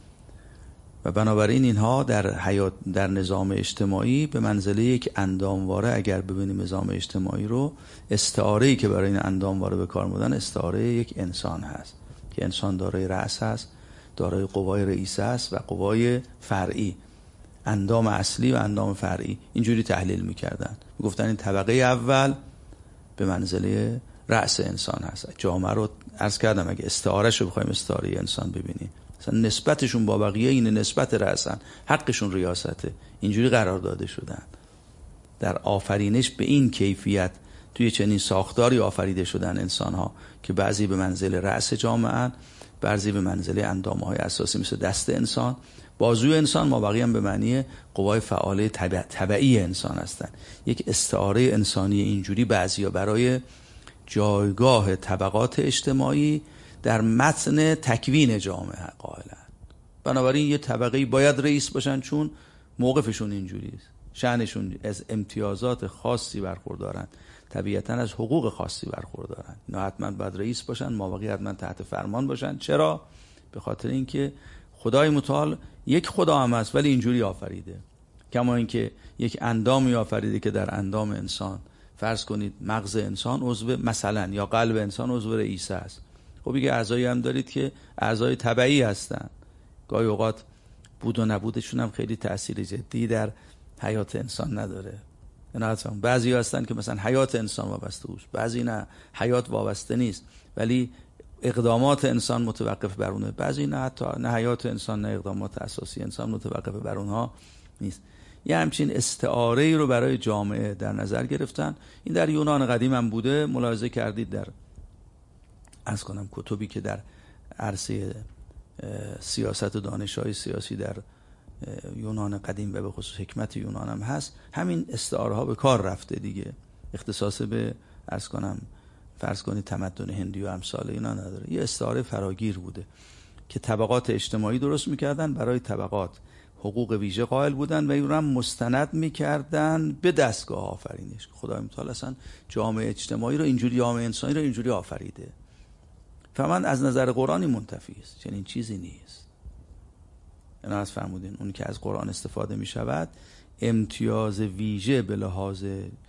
B: و بنابراین اینها در حیات در نظام اجتماعی به منزله یک اندامواره، اگر ببینیم نظام اجتماعی رو، استعاره‌ای که برای این اندامواره به کار می‌بردن استعاره یک انسان هست که انسان دارای رأس هست، دارای قوای رئیسه است و قوای فرعی، اندام اصلی و اندام فرعی. اینجوری تحلیل می‌کردن، می‌گفتن این طبقه اول به منزله رأس انسان هست. جامعه رو عرض کردم اگه استعاره‌شو بخوایم استعاره انسان ببینیم، مثلا نسبتشون با بقیه این نسبت رأسن، حقشون ریاسته، اینجوری قرار داده شدن. در آفرینش به این کیفیت توی چنین ساختاری آفریده شدن انسان‌ها که بعضی به منزله رأس جامعه، بعضی به منزله اندام‌های اساسی مثل دست انسان، بازوی انسان، ما بقیه هم به معنی قوای فعاله طبع... طبعی انسان هستن. یک استعاره انسانی اینجوری بعضیا برای جایگاه طبقات اجتماعی در متن تکوین جامعه قائلن. بنابراین یه طبقه‌ای باید رئیس باشن چون موقفشون اینجوری است، شأنشون از امتیازات خاصی برخوردارن، طبیعتاً از حقوق خاصی برخوردارن. اینا حتما باید رئیس باشن، ما بقیه حتما تحت فرمان باشن. چرا؟ به خاطر اینکه خدای متعال یک خدا هم هست ولی اینجوری آفریده. کما اینکه یک اندامی آفریده که در اندام انسان فرض کنید مغز انسان عضو مثلا یا قلب انسان عضو رئیسه است. خب دیگه اعضایی هم دارید که اعضای طبیعی هستن، گاهی اوقات بود و نبودشون هم خیلی تأثیر جدی در حیات انسان نداره. بعضی هستن که مثلا حیات انسان وابسته اوست، بعضی نه، حیات وابسته نیست ولی اقدامات انسان متوقف بر اونه، بعضی نه، حتی نه حیات انسان نه اقدامات اساسی انسان متوقف بر اونها نیست. یه همچین استعاره‌ای رو برای جامعه در نظر گرفتن. این در یونان قدیم هم بوده. ملاحظه کردید در از کنم کتبی که در عرصه سیاست و دانش‌های سیاسی در یونان قدیم و به خصوص حکمت یونان هم هست، همین استعاره ها به کار رفته دیگه. اختصاص به عرض کنم فرض کنید تمدن هندی و امثال اینا نداره. یه استعاره فراگیر بوده که طبقات اجتماعی درست میکردن، برای طبقات حقوق ویژه قائل بودن و این رو هم مستند میکردن به دستگاه آفرینش. خدای متعال اصلا جامعه اجتماعی رو اینجوری، جامعه انسانی رو اینجوری آفریده. فهمن از نظر قرآنی منتفی است، چنین چیزی نیست. اینا از فرمودین اون که از قرآن استفاده می شود امتیاز ویژه به لحاظ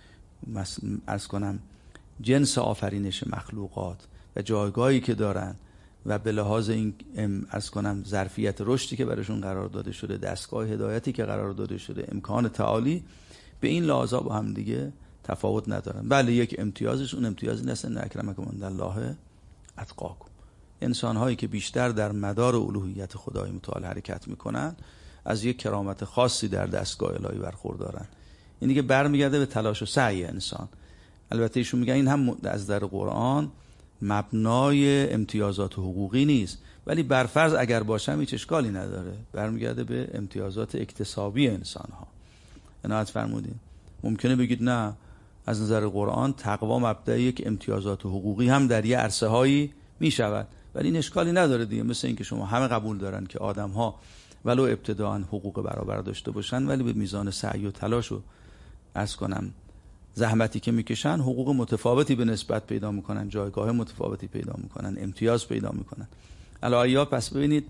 B: عرض کنم جنس آفرینش مخلوقات و جایگاهی که دارن و به لحاظ این عرض کنم ظرفیت رشدی که براشون قرار داده شده، دستگاه هدایتی که قرار داده شده، امکان تعالی، به این لحاظا با هم دیگه تفاوت ندارن. بله یک امتیازش اون امتیازی نیست ان اکرمکم عندالله اتقاکم. انسان هایی که بیشتر در مدار الوهیت خدای متعال حرکت میکنن از یک کرامت خاصی در دستگاه الهی برخوردارن. این دیگه برمیگرده به تلاش و سعی انسان. البته ایشون میگن این هم از در قرآن مبنای امتیازات حقوقی نیست، ولی برفرض اگر باشم هیچ اشکالی نداره، برمیگرده به امتیازات اکتسابی انسان ها. عنایت فرمودین. ممکنه بگید نه، از نظر قرآن تقوا مبدأ یک امتیازات حقوقی هم در یه عرصه هایی میشود، ولی این اشکالی نداره دیگه. مثل اینکه شما همه قبول دارن که آدم ها ولو ابتداءً حقوق برابر داشته باشن ولی به میزان سعی و تلاش و عرض کنم زحمتی که میکشن حقوق متفاوتی به نسبت پیدا میکنن، جایگاه متفاوتی پیدا میکنن، امتیاز پیدا میکنن. الایات پس ببینید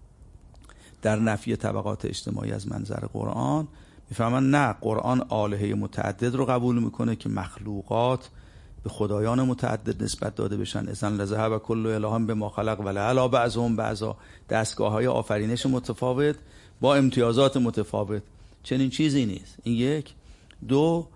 B: در نفی طبقات اجتماعی از منظر قرآن میفهمن نه، قرآن آلهه متعدد رو قبول میکنه که مخلوقات به خدایان متعدد نسبت داده بشن. اذن لذهب کل اله بما خلق ولعلی بعضهم بعضا، دستگاه‌های آفرینش متفاوت با امتیازات متفاوت. چنین چیزی نیست. این یک. دو،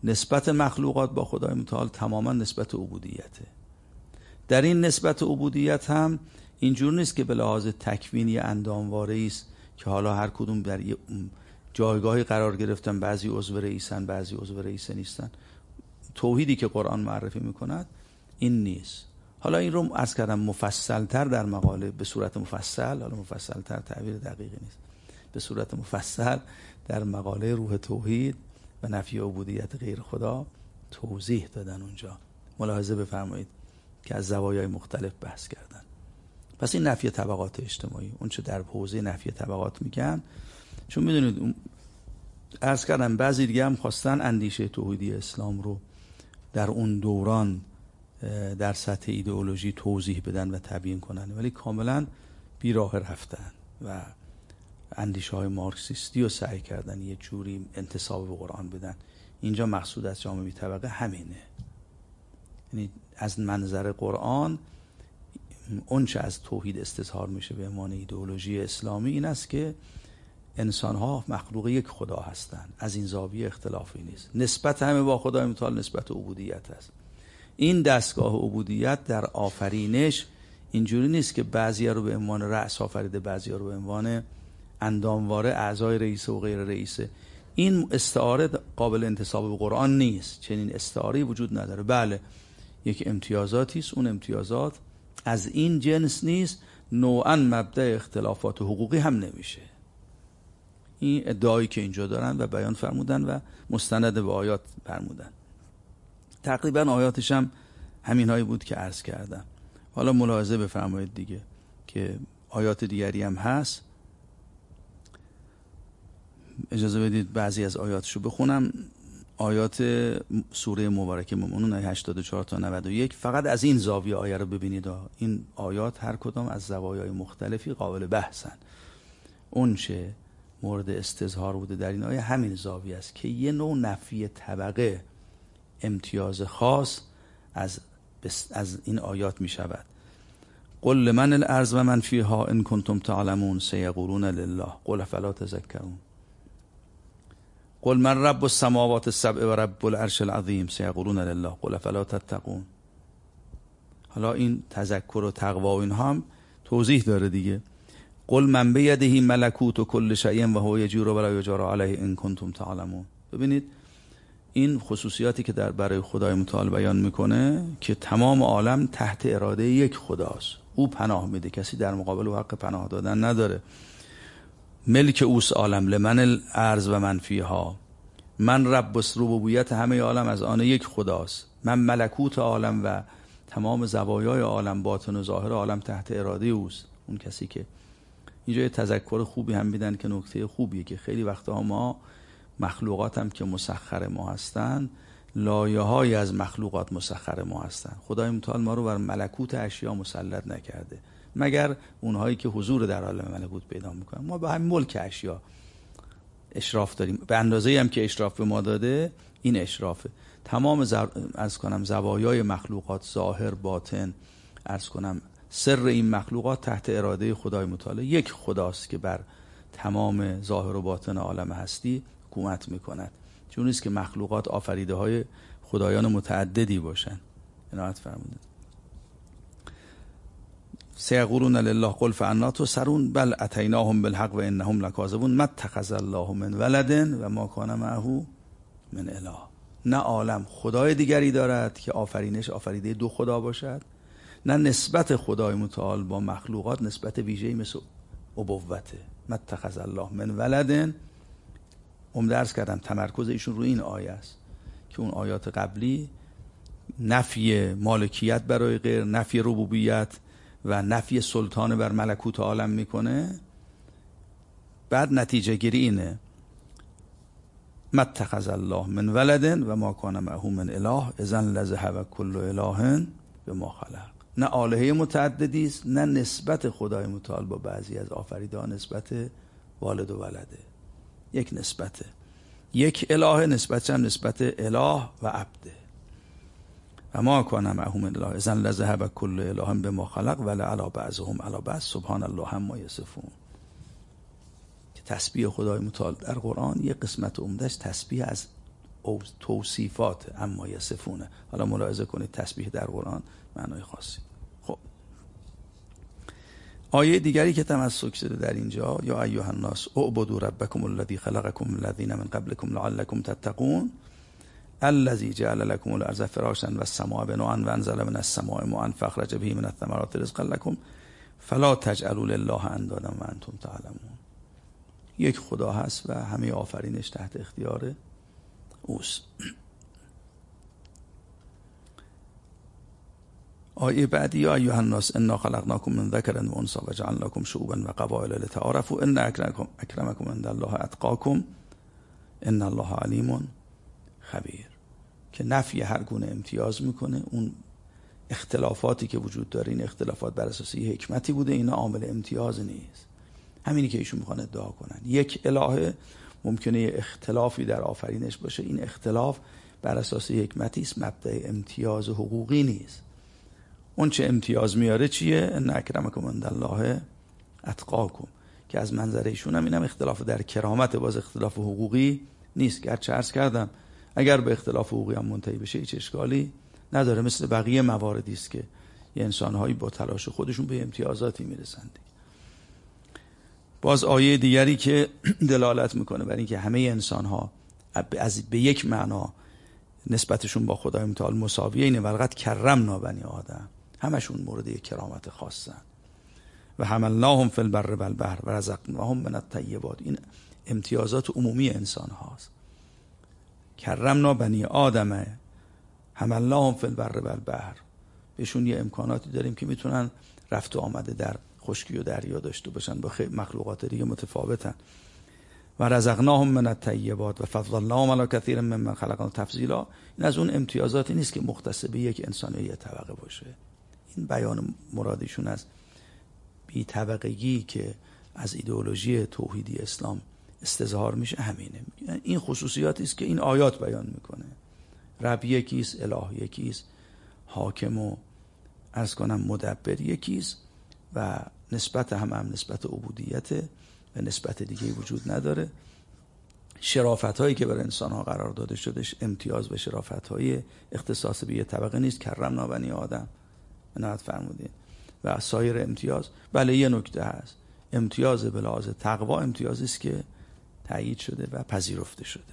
B: نسبت مخلوقات با خدای متعال تماما نسبت عبودیته. در این نسبت عبودیت هم اینجور نیست که به لحاظ تکوینی اندامواره‌ای است که حالا هر کدوم در یه جایگاهی قرار گرفتن، بعضی عضو رئیسن بعضی عضو رئیس نیستن. توحیدی که قرآن معرفی میکند این نیست. حالا این رو عرض کردم مفصل‌تر در مقاله به صورت مفصل، حالا مفصل‌تر تعبیر دقیقی نیست، به صورت مفصل در مقاله روح توحید و نفی عبودیت غیر خدا توضیح دادن. اونجا ملاحظه بفرمایید که از زوایای مختلف بحث کردن. پس این نفی طبقات اجتماعی، اون چه در حوزه نفی طبقات میگن، چون میدونید عرض کردم بعضی دیگه هم خواستن اندیشه توحیدی اسلام رو در اون دوران در سطح ایدئولوژی توضیح بدن و تبیین کنن، ولی کاملا بیراه رفتن و اندیشه های مارکسیستی رو سعی کردن یه جوری انتساب به قرآن بدن. اینجا مقصود از جامعه بی طبقه همینه، یعنی از منظر قرآن اون چه از توحید استظهار میشه به عنوان ایدئولوژی اسلامی این است که انسان ها مخلوق یک خدا هستند. از این زاویه اختلافی نیست. نسبت همه با خدای متعال نسبت عبودیت است. این دستگاه عبودیت در آفرینش اینجوری نیست که بعضیا رو به عنوان رأس آفریده، بعضیا رو به عنوان اندامواره اعضای رئیس و غیر رئیسه. این استعاره قابل انتساب به قرآن نیست. چنین استعاره‌ای وجود نداره. بله یک امتیازاتی است، اون امتیازات از این جنس نیست، نوعا مبدأ اختلافات حقوقی هم نمیشه. این ادعایی که اینجا دارن و بیان فرمودن و مستند به آیات فرمودن. تقریبا آیاتش هم همین هایی بود که عرض کردم. حالا ملاحظه بفرمایید دیگه که آیات دیگری هم هست. اجازه بدید بعضی از آیاتشو بخونم. آیات سوره مبارکه مومنون آیه هشتاد و چهار تا نود و یک. فقط از این زاویه آیه رو ببینید. این آیات هر کدام از زوایای مختلفی قابل بحثن. اون چه مورد استظهار بوده در این آیه همین زاویه است که یه نوع نفی طبقه، امتیاز خاص از از این آیات می شود. قل لمن الارض و من فیها ان کنتم تعلمون سیقولون لله قل فلا تذکرون. قل من رب السماوات السبع و رب العرش العظیم سیقولون لله قل فلا تتقون. حالا این تذکر و تقوا و اینها هم توضیح داره دیگه. قل من بیده ملکوت و کل شیء و هو یجور و لا یجار علیه ان کنتم تعلمون. ببینید این خصوصیاتی که در برای خدای متعال بیان میکنه که تمام عالم تحت اراده یک خداست. او پناه میده، کسی در مقابل او حق پناه دادن نداره. ملک اوس عالم، لمن الارض و من فیها. من رب ربوبیت همه عالم از آن یک خداست. من ملکوت عالم و تمام زوایای عالم، باطن و ظاهر عالم تحت اراده اوست. اون کسی که اینجا یه تذکر خوبی هم میدن که نکته خوبیه که خیلی وقتا ما مخلوقات هم که مسخر ما هستن، لایه های از مخلوقات مسخر ما هستن. خدای متعال ما رو بر ملکوت اشیا مسلط نکرده مگر اونهایی که حضور در عالم ملکوت پیدا میکنن. ما به همین ملک اشیا اشراف داریم، به اندازه‌ای هم که اشراف به ما داده این اشرافه. تمام زر... عرض کنم زوایای مخلوقات، ظاهر باطن، عرض کنم سر این مخلوقات تحت اراده خدای متعال یک خداست که بر تمام ظاهر و باطن عالم هستی حکومت میکند. چون نیست که مخلوقات آفریده های خدایان متعددی باشن. عنایت فرمودید. سیقولون لله قل فانا تسرون بل اتیناهم بالحق و انهم لکاذبون ما اتخذ الله من ولد و ما کان معه من اله. نه عالم خدای دیگری دارد که آفرینش آفریده دو خدا باشد، نه نسبت خدای متعال با مخلوقات نسبت ویژه‌ای مثل ابوته. ما اتخذ الله من ولد. ام درس کردم تمرکز ایشون روی این آیه است که اون آیات قبلی نفی مالکیت برای غیر، نفی ربوبیت و نفی سلطان بر ملکوت عالم میکنه. بعد نتیجه گیری اینه ما اتخذ الله من ولد و ما کان معه من اله اذن لذهب کل اله بما خلق. نه الهه متعددی است، نه نسبت خدای متعال با بعضی از آفریده‌ها نسبت والد و ولده. یک نسبته، یک اله، نسبت هم نسبت اله و عبده. و ما کان معه من اله اذن لذهب کل اله بما خلق ولعلی بعضهم علی بعض سبحان الله عما یصفون. که تسبیح خدای متعال در قرآن یک قسمت عمدهش تسبیح از توصیفات اما یصفونه. حالا ملاحظه کنید تسبیح در قرآن معنای خاصی. خب آیه دیگری که تمسک شده در اینجا، یا ایها الناس اعبدوا ربکم الذی خلقکم الذین من قبلکم لعلکم تتقون الذی جعل لكم الارض فراشا والسماء بناء وانزل من السماء ماء فاخرج به من الثمرات رزقا لكم فلا تجعلوا لله اندادا وانتم تعلمون. یک خدا هست و همه آفرینش تحت اختیار اوست. آیه بعدی، یا ایها الناس انا خلقناکم من ذکر و انثی و جعلناکم شعوبا و قبائل لتعارفوا ان اکرمکم اکرمکم عند الله اتقاکم ان الله علیم خبیر، که نفی هر گونه امتیاز میکنه. اون اختلافاتی که وجود داره، این اختلافات بر اساس یه حکمتی بوده، اینا عامل امتیاز نیست. همینی که ایشون میخوان ادعا کنن. یک الهه ممکنه یه اختلافی در آفرینش باشه، این اختلاف بر اساس حکمتی است، مبدأ امتیاز حقوقی نیست. اون چه امتیاز میاره چیه؟ ان اکرمکم عند الله اتقاکم، که از منظر ایشون هم اینم اختلاف در کرامت، باز اختلاف حقوقی نیست. گرچه عرض کردم اگر به اختلاف حقوقی هم منتهی بشه هیچ اشکالی نداره، مثل بقیه مواردی است که یه انسان‌هایی با تلاش خودشون به امتیازاتی میرسند. باز آیه دیگری که دلالت میکنه بر اینکه همه انسان‌ها از به یک معنا نسبتشون با خدای متعال مساویه، اینه ولقد کرمنا بنی آدم، همشون مورد یک کرامت خاصن. و حملناهم فی البر والبحر و رزقناهم من الطیبات، این امتیازات عمومی انسان هاست. کرمنا بنی آدم حملناهم فی البر والبحر، بهشون یه امکاناتی داریم که میتونن رفت و آمده در خشکی و دریا داشته باشن، با مخلوقات دیگه متفاوتن. و رزقناهم من الطیبات و فضلناهم علی کثیر ممن خلقنا تفضیلا، این از اون امتیازاتی نیست که مختص به یک انسان یا یک طبقه باشه. این بیان مرادشون از بی طبقگی که از ایدئولوژی توحیدی اسلام استظهار میشه همینه. این خصوصیاتی است که این آیات بیان میکنه. رب یکیست، اله یکیست، حاکم و عرض کنم مدبر یکیست و نسبت هم هم نسبت عبودیت و نسبت دیگه وجود نداره. شرافت هایی که بر انسان ها قرار داده شدش امتیاز و شرافت های اختصاص به یه طبقه نیست. کرمنا بنی آدم عنایت فرمودین. و سایر امتیاز، بله یه نکته هست، امتیاز به لحاظ تقوا امتیازی است که تایید شده و پذیرفته شده.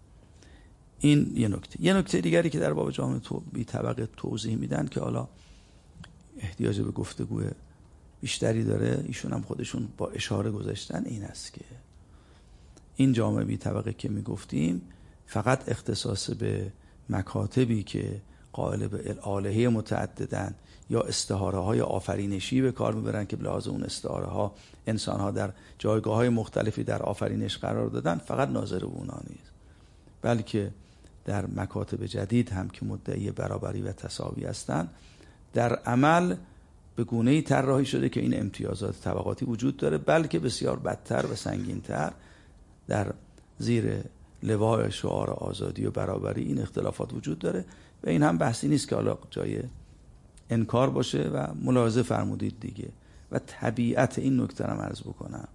B: این یه نکته. یه نکته دیگری که در باب جامعه تو بی طبقه توضیح میدن که حالا احتیاج به گفتگو بیشتری داره، ایشون هم خودشون با اشاره گذاشتن، این است که این جامعه بی طبقه که میگفتیم فقط اختصاص به مکاتبی که قائل به الهه متعددن یا استعاره های آفرینشی به کار میبرن که به لحاظ اون استعاره ها انسان ها در جایگاه های مختلفی در آفرینش قرار دادن، فقط ناظر به اونا نیست، بلکه در مکاتب جدید هم که مدعی برابری و تساوی هستند، در عمل به گونه‌ای طراحی شده که این امتیازات طبقاتی وجود داره، بلکه بسیار بدتر و سنگین‌تر در زیر لواء شعار آزادی و برابری این اختلافات وجود داره. و این هم بحثی نیست که حالا جای انکار باشه و ملاحظه فرمودید دیگه. و طبیعت این نکته رو عرض بکنم،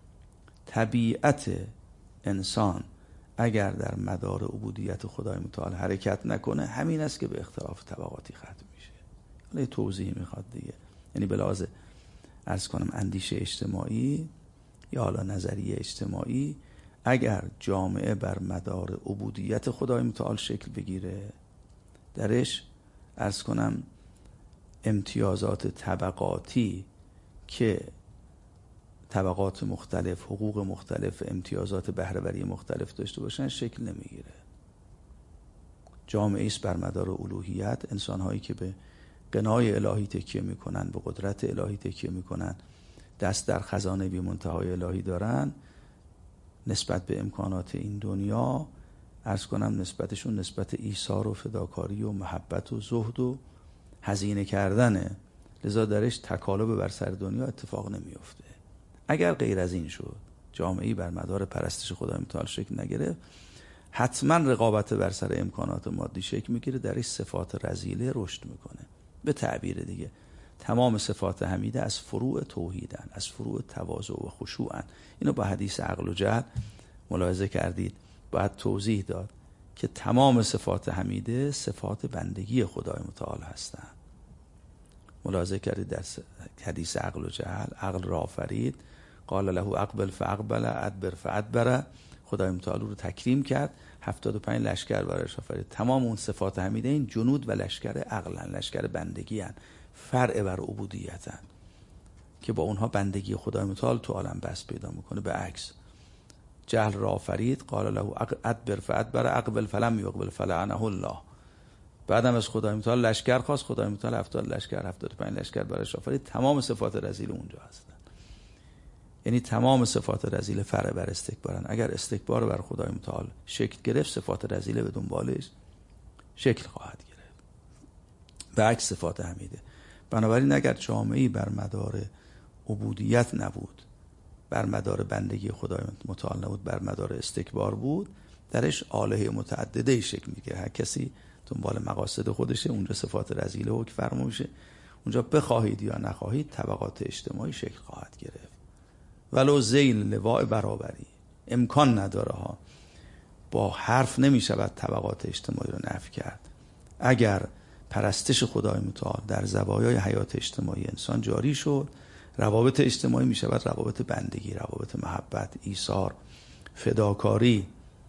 B: طبیعت انسان اگر در مدار عبودیت خدای متعال حرکت نکنه، همین است که به اختلاف طبقاتی ختم میشه. حالا توضیح میخواد دیگه، یعنی به لحاظ عرض کنم اندیشه اجتماعی یا حالا نظریه اجتماعی، اگر جامعه بر مدار عبودیت خدای متعال شکل بگیره، درش عرض کنم امتیازات طبقاتی که طبقات مختلف، حقوق مختلف، امتیازات بهره‌وری مختلف داشته باشن شکل نمیگیره. جامعه است بر مدار الوهیت، انسان‌هایی که به غنای الهی تکیه میکنن، به قدرت الهی تکیه میکنن، دست در خزانه بی منتهای الهی دارن، نسبت به امکانات این دنیا عرض کنم نسبتشون نسبت ایثار و فداکاری و محبت و زهد و هزینه کردنه، لذا درش تکالب بر سر دنیا اتفاق نمیفته. اگر غیر از این شد، جامعه‌ای بر مدار پرستش خدای متعال شکل نگرفت، حتما رقابت بر سر امکانات مادی شکل میگیره، درش صفات رذیله رشد میکنه. به تعبیر دیگه تمام صفات حمیده از فروع توحیدن، از فروع تواضع و خشوعن. اینو با حدیث عقل و جهل ملاحظه کردید، باید توضیح داد که تمام صفات حمیده صفات بندگی خدای متعال هستند. ملاحظه کردید در حدیث عقل و جهل، عقل را آفرید، قال له اقبل فاقبل ادبر فادبر، خدای متعال رو تکریم کرد، هفتاد و پنج لشکر برایش آفرید. تمام اون صفات حمیده این جنود و لشکر عقلن، لشکر بندگی هن، فرع بر عبودیتن که با اونها بندگی خدای متعال تو عالم بس پیدا میکنه. به عکس جهل را آفرید، قال له ادبر فادبر اقبل فلم یقبل فلعنه الله، بعدم از خدای متعال لشکر خواست، خدای متعال هفتاد لشکر هفتاد و پنج لشکر برایش آفرید. تمام صفات رذیل اونجا هستن، یعنی تمام صفات رذیل فرع بر استکبارن. اگر استکبار بر خدای متعال شکل گرفت، صفات رذیل به دنبالش شکل خواهد گرفت، به عکس صفات حمیده. بنابراین اگر جامعه‌ای بر مدار عبودیت نبود، بر مدار بندگی خدای متعال نبود، بر مدار استکبار بود، درش آلهه متعدده شکل میگیره. هر کسی دنبال مقاصد خودشه، اونجا صفات رذیله حکم فرما میشه. اونجا بخواهید یا نخواهید طبقات اجتماعی شکل خواهد گرفت. ولو ذیل لواء برابری امکان نداره ها، با حرف نمیشود طبقات اجتماعی رو نفی کرد. اگر پرستش خدای متعال در زوایای حیات اجتماعی انسان جاری شد، روابط اجتماعی میشود روابط بندگی، روابط محبت، ایثار، فداکاری.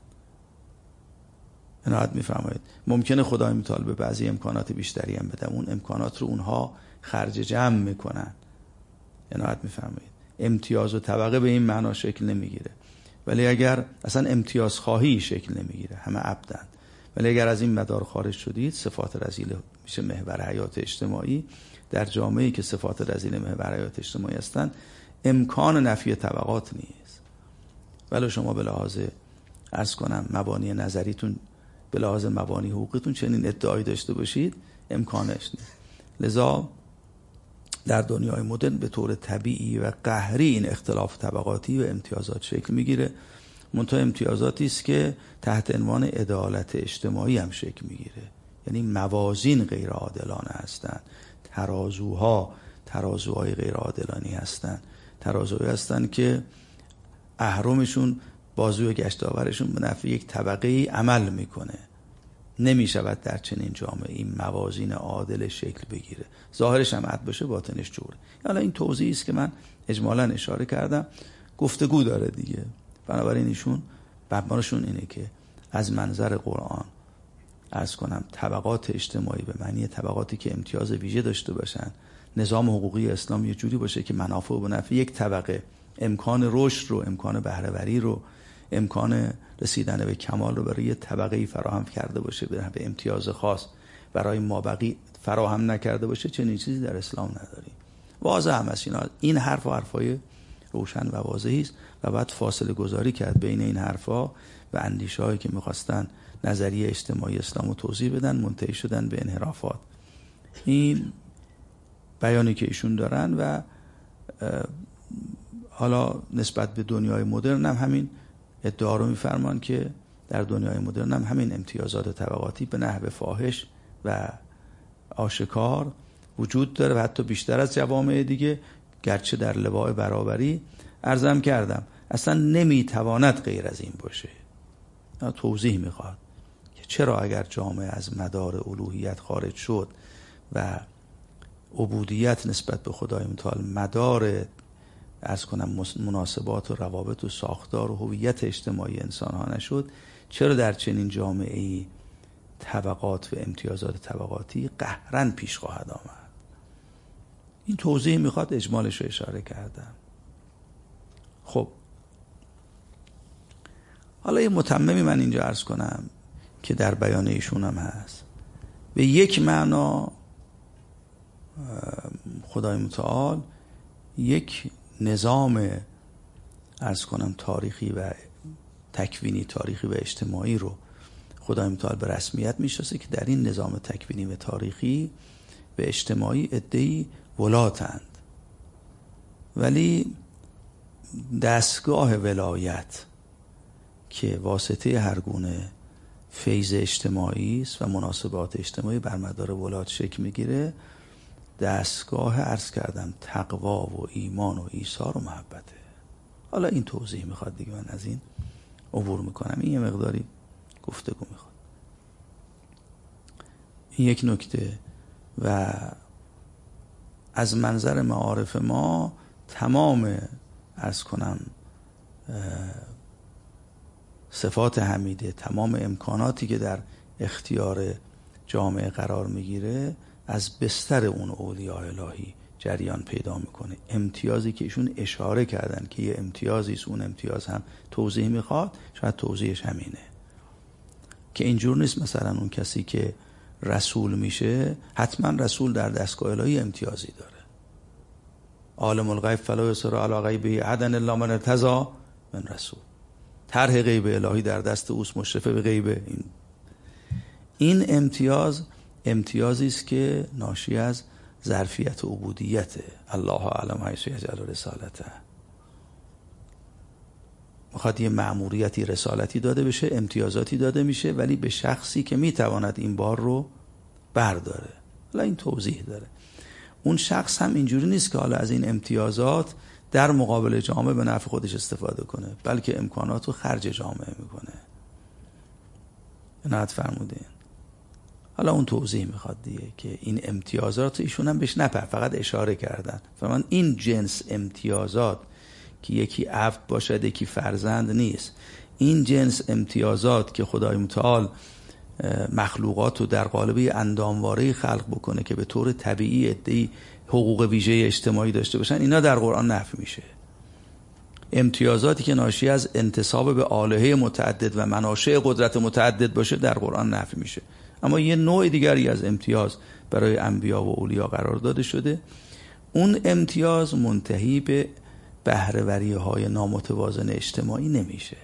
B: عنایت میفرمایید ممکنه خدای متعال به بعضی امکانات بیشتری هم بده، اون امکانات رو اونها خرج جمع میکنن. عنایت میفرمایید امتیاز و طبقه به این معنا شکل نمیگیره، ولی اگر اصلا امتیاز خواهی شکل نمیگیره، همه عبدن. ولی اگر از این مدار خارج شدید، صفات رذیل میشه محور حیات اجتماعی. در جامعه‌ای که صفات رذیل محور حیات اجتماعی هستن، امکان نفی طبقات نیست. ولی شما به لحاظ عرض کنم مبانی نظریتون، به لحاظ مبانی حقوقیتون چنین ادعایی داشته باشید، امکانش نیست. لذا در دنیای مدرن به طور طبیعی و قهری این اختلاف طبقاتی و امتیازات شکل میگیره. منتها امتیازاتی است که تحت عنوان عدالت اجتماعی هم شکل میگیره، یعنی موازین غیر عادلانه هستند، ترازوها ترازوهای غیر عادلانی هستند، ترازوهایی هستند که اهرمشون، بازوی گشتاورشون به نفع یک طبقه عمل میکنه. نمی شود در چنین جامعه این موازین عادل شکل بگیره. ظاهرش هم عدل باشه، باطنش جوره. حالا این توضیحی است که من اجمالاً اشاره کردم، گفتگو داره دیگه. بنابراین ایشون مبناشون اینه که از منظر قرآن عرض کنم طبقات اجتماعی به معنی طبقاتی که امتیاز ویژه داشته باشن، نظام حقوقی اسلام یه جوری باشه که منافع و نفع یک طبقه، امکان رشد رو، امکان بهره‌وری رو، امکان رسیدن به کمال رو برای یه طبقه‌ای فراهم کرده باشه، به امتیاز خاص برای مابقی فراهم نکرده باشه. چنین چیزی در اسلام نداریم. واضح هم است اینا. این حرف و حرفای روشن و واضحی است و بعد فاصله گذاری کرد بین این حرفا و اندیشه‌هایی که می‌خواستن نظریه اجتماعی اسلام رو توضیح بدن، منتهی شدن به انحرافات. این بیانی که ایشون دارن و حالا نسبت به دنیای مدرن هم همین ادعا رو می‌فرمان که در دنیای مدرن هم همین امتیازات طبقاتی به نحو فاحش و آشکار وجود داره و حتی بیشتر از جوامع دیگه، گرچه در لواء برابری. عرضم کردم اصلا نمیتواند غیر از این باشه. توضیح میخواد که چرا اگر جامعه از مدار الوهیت خارج شد و عبودیت نسبت به خدای متعال مدار عرض کنم مناسبات و روابط و ساختار و هویت اجتماعی انسان ها نشد، چرا در چنین جامعه‌ای طبقات و امتیازات طبقاتی قهرن پیش خواهد آمد. این توضیح میخواد، اجمالش رو اشاره کردم. خب حالا یه متممی من اینجا عرض کنم که در بیان ایشون هم هست. به یک معنا خدای متعال یک نظام عرض کنم تاریخی و تکوینی تاریخی و اجتماعی رو خدای متعال به رسمیت میشناسه که در این نظام تکوینی و تاریخی و اجتماعی عده‌ای ولاتند، ولی دستگاه ولایت که واسطه هر گونه فیض اجتماعی است و مناسبات اجتماعی بر مدار ولایت شکل میگیره، دستگاه عرض کردم تقوا و ایمان و ایثار و محبته. حالا این توضیح میخواد دیگه، من از این عبور میکنم، این یه مقداری گفتگو میخواد. این یک نکته. و از منظر معارف ما تمام عرض کنم صفات حمیده، تمام امکاناتی که در اختیار جامعه قرار میگیره از بستر اون اولیاء الهی جریان پیدا میکنه. امتیازی که ایشون اشاره کردن که یه امتیازی است، اون امتیاز هم توضیح میخواد، شاید توضیحش همینه که اینجور نیست مثلا اون کسی که رسول میشه حتما رسول در دستگاه الهی امتیازی داره. عالم الغیب فلا یظهر علی غیبه احدا الا من ارتضی من رسول. طرح غیب الهی در دست اوست، مشرف به غیب. این این امتیاز امتیازی است که ناشی از ظرفیت عبودیت. الله اعلم حیث یجعل رسالته. میخواد یه مأموریتی رسالتی داده بشه، امتیازاتی داده میشه، ولی به شخصی که میتواند این بار رو برداره. حالا این توضیح داره. اون شخص هم اینجوری نیست که حالا از این امتیازات در مقابل جامعه به نفع خودش استفاده کنه، بلکه امکانات رو خرج جامعه میکنه. عنایت فرمودین. حالا اون توضیح میخواد دیگه که این امتیازات ایشون هم بهش نپر، فقط اشاره کردن. فرمان این جنس امتیازات که یکی عبد باشد یکی فرزند نیست. این جنس امتیازات که خدای متعال مخلوقات رو در قالب اندامواره خلق بکنه که به طور طبیعی عده‌ای حقوق ویژه اجتماعی داشته باشن، اینا در قرآن نفی میشه. امتیازاتی که ناشی از انتساب به آلهه متعدد و مناشئ قدرت متعدد باشه در قرآن نفی میشه. اما یه نوع دیگری از امتیاز برای انبیا و اولیا قرار داده شده. اون امتیاز منتهی به بهره‌وری‌های نامتوازن اجتماعی نمیشه.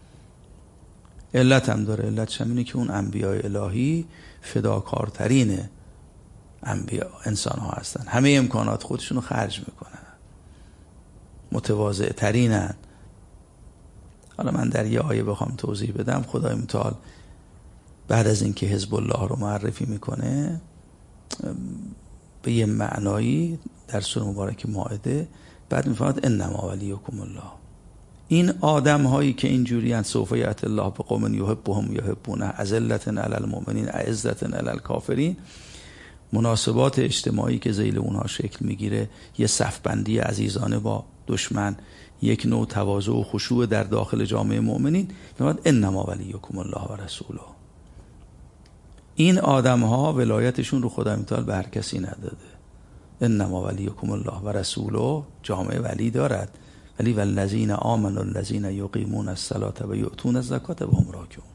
B: علت هم داره. علتش هم اینه که اون انبیاء الهی فداکارترین انبیا انسان ها هستن. همه امکانات خودشون رو خرج میکنن، متواضع ترینن. حالا من در یه آیه بخوام توضیح بدم، خدای متعال بعد از اینکه حزب الله رو معرفی میکنه به یه معنایی در سوره مبارک مائده، بعد میفرماد انما ولیکم الله. این آدم هایی که اینجوری ان سوف یأتی الله بقوم یحبهم یحبونه اذلة علی المؤمنین اعزة علی الکافرین، مناسبات اجتماعی که ذیل اونها شکل میگیره، یه صف بندی عزیزانه با دشمن، یک نوع تواضع و خشوع در داخل جامعه مؤمنین، میگه انما ولیکم الله و رسوله. این آدم ها ولایتشون رو خدای متعال به هر کسی نداده. انما ولیکم الله و رسوله جامعه ولی دارد، ولی والذین آمنوا الذین یقیمون الصلاة و یؤتون الزکاة و هم راکعون.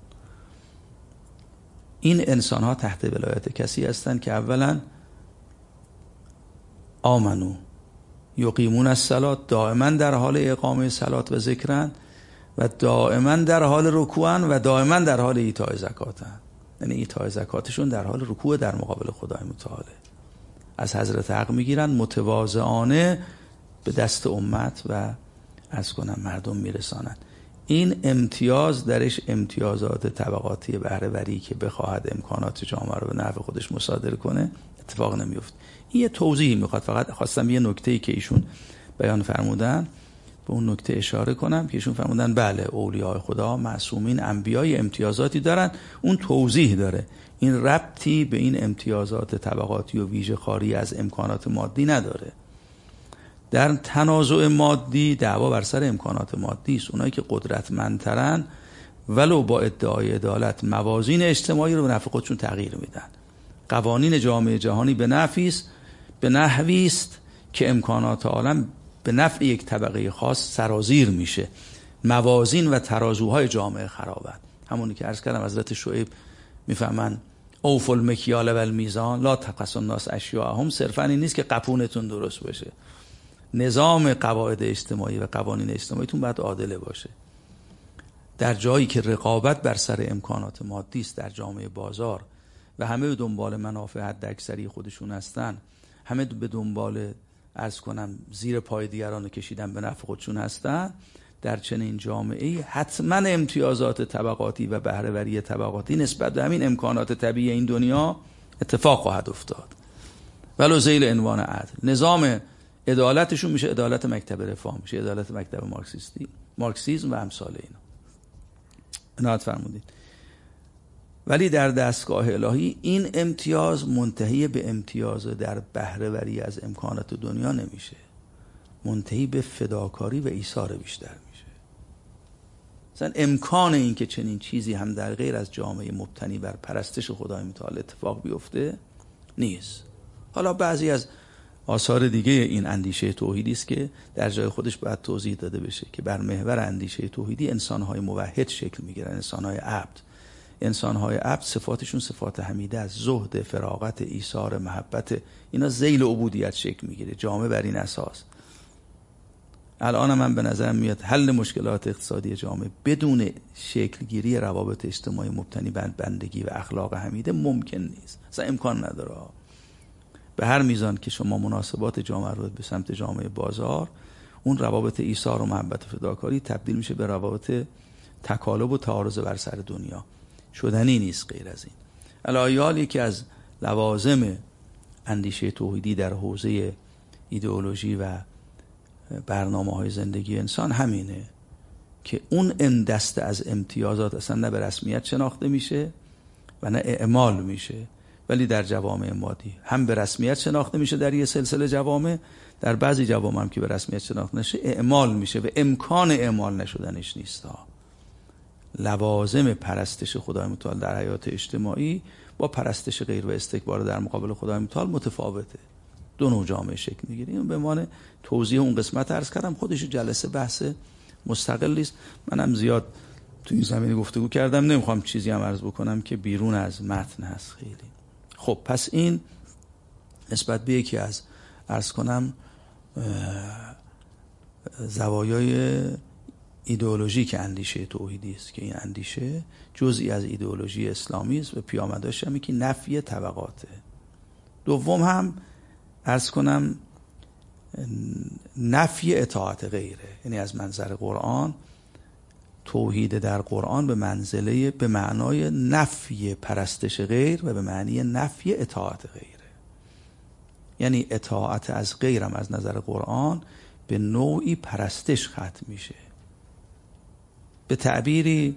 B: این انسان ها تحت ولایت کسی هستند که اولا آمنو یقیمون الصلاة، دائما در حال اقامه صلات و ذکرند، و دائما در حال رکوعن و دائما در حال ایتاء زکاتن. یعنی ایتاء زکاتشون در حال رکوع در مقابل خدای متعال. از حضرت حق میگیرن، متواضعانه به دست امت و از کنم مردم میرسانند. این امتیاز درش امتیازات طبقاتی بهره‌وری که بخواهد امکانات جامعه رو به نفع خودش مصادره کنه اتفاق نمیفته. این یه توضیحی میخواد. فقط خواستم یه نکته‌ای که ایشون بیان فرمودن به اون نکته اشاره کنم که ایشون فرمودن بله اولیاء خدا معصومین انبیای امتیازاتی دارن. اون توضیح داره. این ربطی به این امتیازات طبقاتی و ویژه خاری از امکانات مادی نداره. در تنازع مادی دعوا بر سر امکانات مادی است. اونایی که قدرتمندترن ولو با ادعای عدالت موازین اجتماعی رو به نفع خودشون تغییر میدن. قوانین جامعه جهانی به نفعی است به نحوی است که امکانات عالم به نفع یک طبقه خاص سرازیر میشه. موازین و ترازوهای جامعه خرابند. همونی که عرض کردم حضرت شعیب میفهمن اوفوا المکیال و المیزان لا تبخسوا الناس اشیاءهم. صرفا این نیست که قپونتون درست باشه، نظام قواعد اجتماعی و قوانین اجتماعیتون باید عادل باشه. در جایی که رقابت بر سر امکانات مادی است در جامعه بازار و همه به دنبال منافع حد اکثری خودشون هستن، همه به دنبال عرض کنم زیر پای دیگران کشیدن به نفع خودشون هستن، در چنین جامعه‌ای حتما امتیازات طبقاتی و بهره‌وری طبقاتی نسبت به همین امکانات طبیعی این دنیا اتفاق خواهد افتاد. ولو ذیل عنوان عدل. نظام عدالتشون میشه عدالت مکتب رفاه، میشه عدالت مکتب مارکسیستی، مارکسیسم و امثال اینا. عنایت فرمودید. ولی در دستگاه الهی این امتیاز منتهی به امتیاز در بهره وری از امکانات دنیا نمیشه، منتهی به فداکاری و ایثار بیشتر میشه. مثلا امکان این که چنین چیزی هم در غیر از جامعه مبتنی بر پرستش خدای متعال اتفاق بیفته نیست. حالا بعضی از آثار دیگه این اندیشه توحیدی است که در جای خودش باید توضیح داده بشه که بر محور اندیشه توحیدی انسان‌های موحد شکل میگیرن، انسان‌های عبد. انسان‌های عبد صفاتشون صفات حمیده از زهد، فراغت، ایثار، محبت، اینا ذیل عبودیت شکل میگیره. جامعه بر این اساس. الان من به نظر میاد حل مشکلات اقتصادی جامعه بدون شکلگیری روابط اجتماعی مبتنی بر بندگی و اخلاق حمیده ممکن نیست. اصلا امکان نداره. به هر میزان که شما مناسبات جامعه رو به سمت جامعه بازار، اون روابط ایثار و محبت و فداکاری تبدیل میشه به روابط تکالب و تعارض بر سر دنیا. شدنی نیست غیر از این. الایال یکی از لوازم اندیشه توحیدی در حوزه ایدئولوژی و برنامه های زندگی انسان همینه که اون ان دسته از امتیازات اصلا نه به رسمیت شناخته میشه و نه اعمال میشه، ولی در جوامع مادی هم به رسمیت شناخته میشه در یه سلسله جوامع، در بعضی جوامع هم که به رسمیت شناخته نشه اعمال میشه و امکان اعمال نشدنش نیست. لوازم پرستش خدای متعال در حیات اجتماعی با پرستش غیر و استکبار در مقابل خدای متعال متفاوته. دو نوع جامعه شکل میگیره. این به عنوان توضیح اون قسمت عرض کردم، خودش جلسه بحث مستقلی است. منم زیاد تو این زمینه گفتگو کردم، نمیخوام چیزی هم عرض بکنم که بیرون از متن هست خیلی. خب پس این نسبت به یکی از عرض کنم زوایای ایدئولوژیک اندیشه توحیدی است که این اندیشه جزئی از ایدئولوژی اسلامی است و پیامدش هم که نفی طبقاته. دوم هم عرض کنم نفی اطاعت غیره، یعنی از منظر قرآن توحید در قرآن به منزله به معنای نفی پرستش غیر و به معنی نفی اطاعت غیره. یعنی اطاعت از غیرم از نظر قرآن به نوعی پرستش ختم میشه. به تعبیری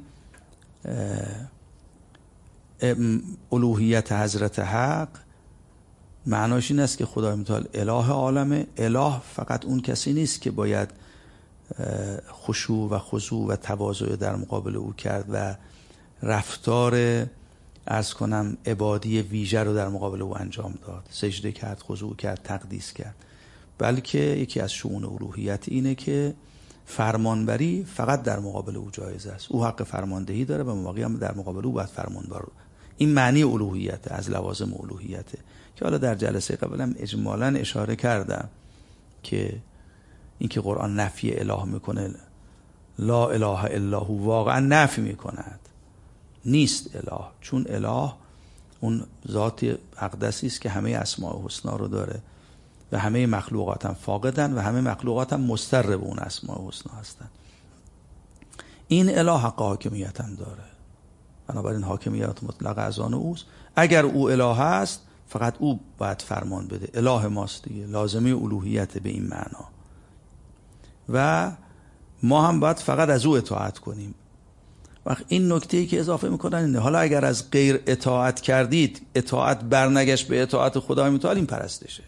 B: الوهیت حضرت حق معناش این است که خدای متعال اله عالمه. اله فقط اون کسی نیست که باید خشوع و خضوع و تواضع در مقابل او کرد و رفتار عرض کنم عبادی ویژه رو در مقابل او انجام داد، سجده کرد، خضوع کرد، تقدیس کرد، بلکه یکی از شؤون الوهیت اینه که فرمانبری فقط در مقابل او جایز است. او حق فرماندهی داره و مواقعی هم در مقابل او باید فرمانبر. این معنی الوهیت از لوازم الوهیته که حالا در جلسه قبلم اجمالاً اشاره کردم که اینکه قرآن نفی اله میکنه، لا اله الا هو، واقعا نفی میکند، نیست اله، چون اله اون ذات اقدسی است که همه اسماء الحسنا رو داره و همه مخلوقات هم فاقدن و همه مخلوقات هم مضطر به اون اسماء الحسنا هستن. این اله حق حاکمیت هم داره، بنابراین حاکمیت مطلق از آن اوست. اگر او اله هست فقط او باید فرمان بده، اله ماست دیگه، لازمه الوهیت به این معنا، و ما هم باید فقط از او اطاعت کنیم. وقت این نکته‌ای که اضافه میکنن اینه حالا اگر از غیر اطاعت کردید، اطاعت برنگشت به اطاعت خدای متعال، این پرستشه.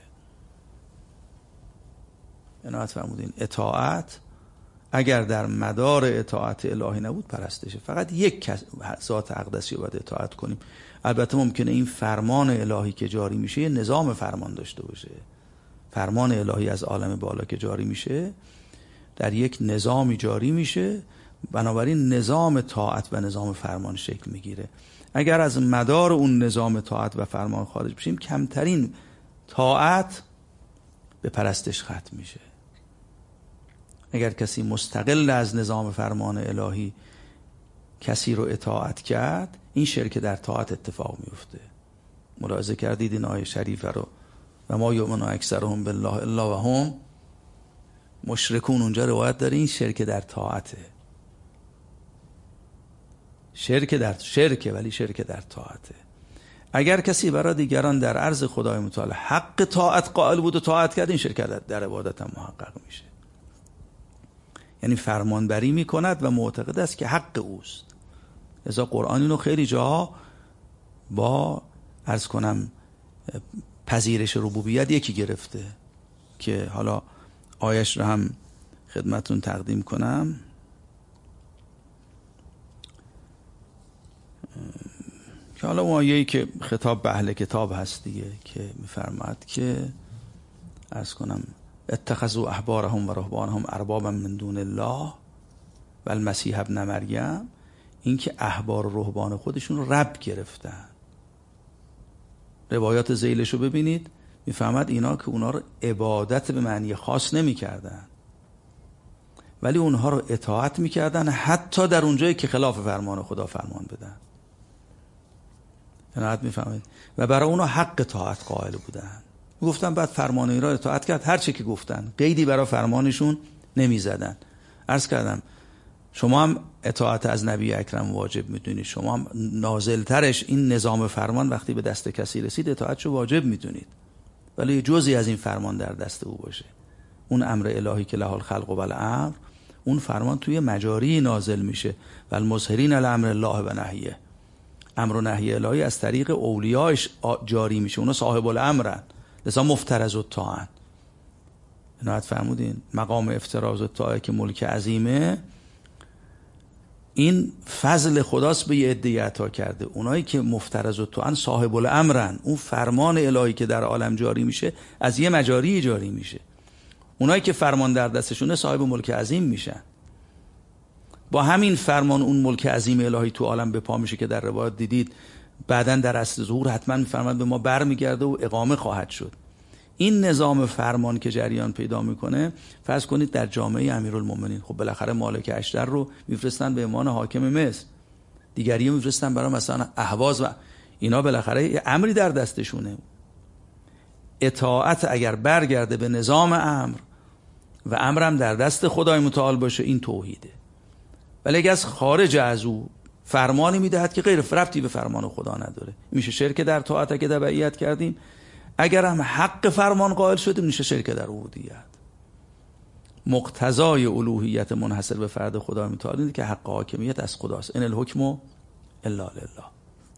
B: عنایت فرمودین اطاعت اگر در مدار اطاعت الهی نبود پرستشه. فقط یک ذات اقدسی رو باید اطاعت کنیم. البته ممکنه این فرمان الهی که جاری میشه یه نظام فرمان داشته باشه. فرمان الهی از عالم بالا که جاری میشه در یک نظامی جاری میشه، بنابراین نظام طاعت و نظام فرمان شکل میگیره. اگر از مدار اون نظام طاعت و فرمان خارج بشیم، کمترین طاعت به پرستش ختم میشه. اگر کسی مستقل از نظام فرمان الهی کسی رو اطاعت کرد، این شرک در طاعت اتفاق میفته. ملاحظه کردید این آیه شریفه رو، و ما یؤمن اکثرهم بالله الا و هم مشرکون، اونجا روایت داره این شرک در طاعته. شرک در شرکه ولی شرک در طاعته. اگر کسی برای دیگران در عرض خدای متعال حق طاعت قائل بود و طاعت کرد، این شرک در عبادت هم محقق میشه. یعنی فرمانبری میکند و معتقد است که حق اوست. لذا قرآن اینو خیلی جاها با عرض کنم پذیرش ربوبیت یکی گرفته که حالا آیش رو هم خدمتون تقدیم کنم. که حالا اون آیه‌ای که خطاب به اهل کتاب هست دیگه، که میفرماد که عرض کنم اتخذوا احبارهم و رهبانهم اربابا من دون الله و المسیح ابن مریم، این که احبار و رهبان خودشون رو رب گرفتن. روایات ذیلش رو ببینید، میفهمد اینا که اونا رو عبادت به معنی خاص نمی کردن، ولی اونها رو اطاعت میکردن حتی در اونجایی که خلاف فرمان خدا فرمان بدن. عنایت میفهمید؟ و برای اونا حق اطاعت قائل بودن. گفتن بعد فرمان اینا رو اطاعت کرد، هر چی که گفتن، قیدی برای فرمانشون نمیزدن. عرض کردم شما هم اطاعت از نبی اکرم واجب میدونید، شما هم نازلترش این نظام فرمان وقتی به دست کسی رسید اطاعتشو واجب میدونید، ولی جزئی از این فرمان در دست او باشه. اون امر الهی که له الخلق و الامر، اون فرمان توی مجاری نازل میشه. و المظهرین الامر الله و نهیه، امر و نهی الهی از طریق اولیاش جاری میشه، اونا صاحب الامرن، لذا مفترض الطاعن. عنایت فرمودین؟ مقام افتراض الطاعه که ملک عظیمه، این فضل خداست به یه عده عطا کرده. اونایی که مفترض الطاعن صاحب الامرن، اون فرمان الهی که در عالم جاری میشه از یه مجاری جاری میشه. اونایی که فرمان در دستشونه صاحب ملک عظیم میشن. با همین فرمان اون ملک عظیم الهی تو عالم به پا میشه که در روایات دیدید بعدن در اصل ظهور حتما میفرماد به ما برمیگرده و اقامه خواهد شد. این نظام فرمان که جریان پیدا میکنه، فرض کنید در جامعه امیرالمومنین، خب بالاخره مالک اشتر رو میفرستن به عنوان حاکم مصر، دیگری رو میفرستن برای مثلا اهواز و اینا، بالاخره یه امری در دستشونه. اطاعت اگر برگرده به نظام امر و امرم در دست خدای متعال باشه، این توحیده. ولی اگه از خارج از او فرمانی میدهد که غیر ربطی به فرمان خدا نداره، میشه شرک در طاعت که تبعیت کردیم. اگر هم حق فرمان قائل شدیم، میشه شرک در عبودیت. مقتضای الوهیت منحصر به فرد خدا متعال اینه که حق حاکمیت از خداست. ان الحکم الا لله.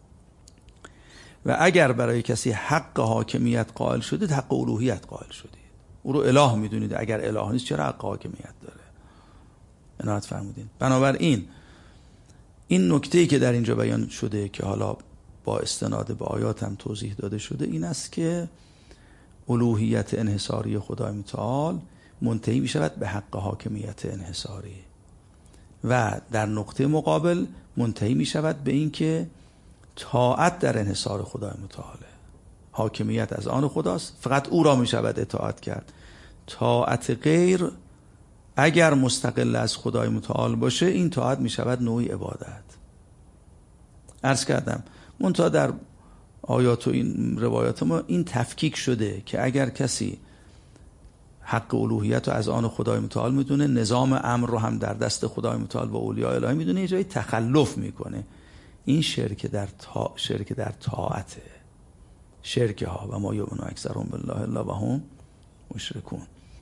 B: و اگر برای کسی حق حاکمیت قائل شدید، حق الوهیت قائل شدید، او رو اله میدونید. اگر اله نیست چرا حق حاکمیت داره؟ عنایت فرمودین؟ بنابراین این نکته‌ای که در اینجا بیان شده که حالا با استناد به آیات هم توضیح داده شده، این است که الوهیت انحصاری خدای متعال منتهی می شود به حق حاکمیت انحصاری، و در نقطه مقابل منتهی می شود به این که طاعت در انحصار خدای متعاله. حاکمیت از آن خداست، فقط او را می شود اطاعت کرد. طاعت غیر اگر مستقل از خدای متعال باشه، این طاعت می شود نوعی عبادت. عرض کردم منتها در آیات و این روایات ما این تفکیک شده که اگر کسی حق الوهیت رو از آن خدای متعال میدونه، نظام امر رو هم در دست خدای متعال و اولیاء الهی میدونه، یه جایی تخلف میکنه. این شرک در تا... شرک در طاعته. شرک ها و ما یؤمن اکثرهم بالله الا و هم مشرکون.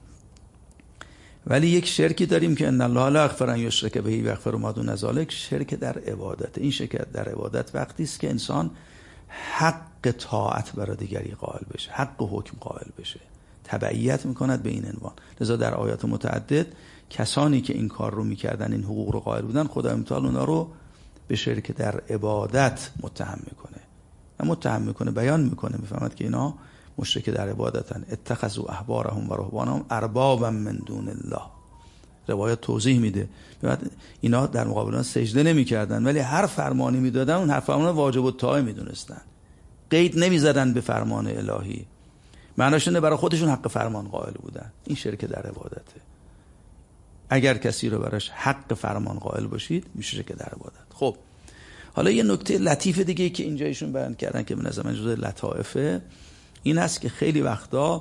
B: ولی یک شرکی داریم که ان الله لا یغفر ان یشرک به و یغفر ما دون ذلک، شرک در عبادت. این شرک در عبادت وقتی است که انسان حق طاعت برای دیگری قائل بشه، حق حکم قائل بشه، تبعیت میکند به این عنوان. لذا در آیات متعدد کسانی که این کار رو میکردن، این حقوق رو قائل بودن، خدای متعال اونا رو به شرک در عبادت متهم میکنه. و متهم میکنه، بیان میکنه، میفهمد که اینا مشرک در عبادتن. اتخذوا احبارهم و رهبانهم اربابا من دون الله. روایت توضیح میده اینا در مقابل آن سجده نمیکردن، ولی هر فرمانی میدادن اون هر فرمان واجب الطاعه میدونستن، قید نمیزدن به فرمان الهی. معناش اینه برای خودشون حق فرمان قائل بودن. این شرک در عبادته. اگر کسی رو براش حق فرمان قائل باشید، میشه شرک در عبادت. خب حالا یه نکته لطیف دیگه که اینجا ایشون بیان کردن که به نظر من جزء لطائفه، این است که خیلی وقتا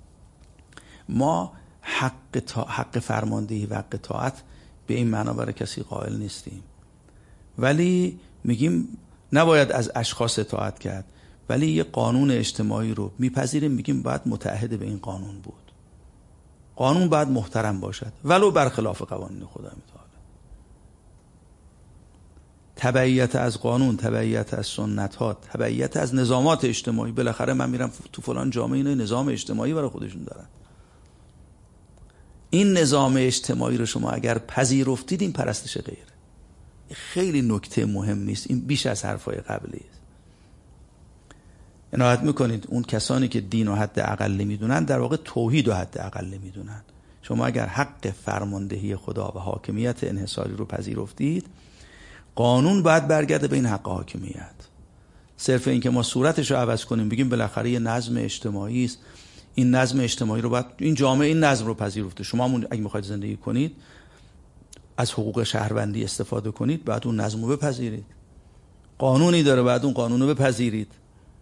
B: ما حق تا حق فرماندهی و حق طاعت به این معنا برای کسی قائل نیستیم، ولی میگیم نباید از اشخاص اطاعت کرد، ولی یه قانون اجتماعی رو میپذیریم، میگیم باید متعهد به این قانون بود. قانون باید محترم باشد ولو برخلاف قوانین خدا متعال. تبعیت از قانون، تبعیت از سنت ها، تبعیت از نظامات اجتماعی. بالاخره من میرم تو فلان جامعه اینا نظام اجتماعی برای خودشون دارن. این نظام اجتماعی رو شما اگر پذیرفتید این پرستش غیره. خیلی نکته مهمی است. این بیش از حرفای قبلی است. عنایت میکنید اون کسانی که دین و حد اقل میدونن در واقع توحید و حد اقل میدونن. شما اگر حق فرماندهی خدا و حاکمیت انحصاری رو پذیرفتید، قانون باید برگرده به این حق حاکمیت. صرف این که ما صورتش رو عوض کنیم بگیم بالاخره یه نظم اجتماعی است، این نظم اجتماعی رو باید این جامعه این نظم رو پذیرفته، شما هم اگه میخواید زندگی کنید از حقوق شهروندی استفاده کنید، بعد اون نظم رو بپذیرید. قانونی داره، بعد اون قانون رو بپذیرید.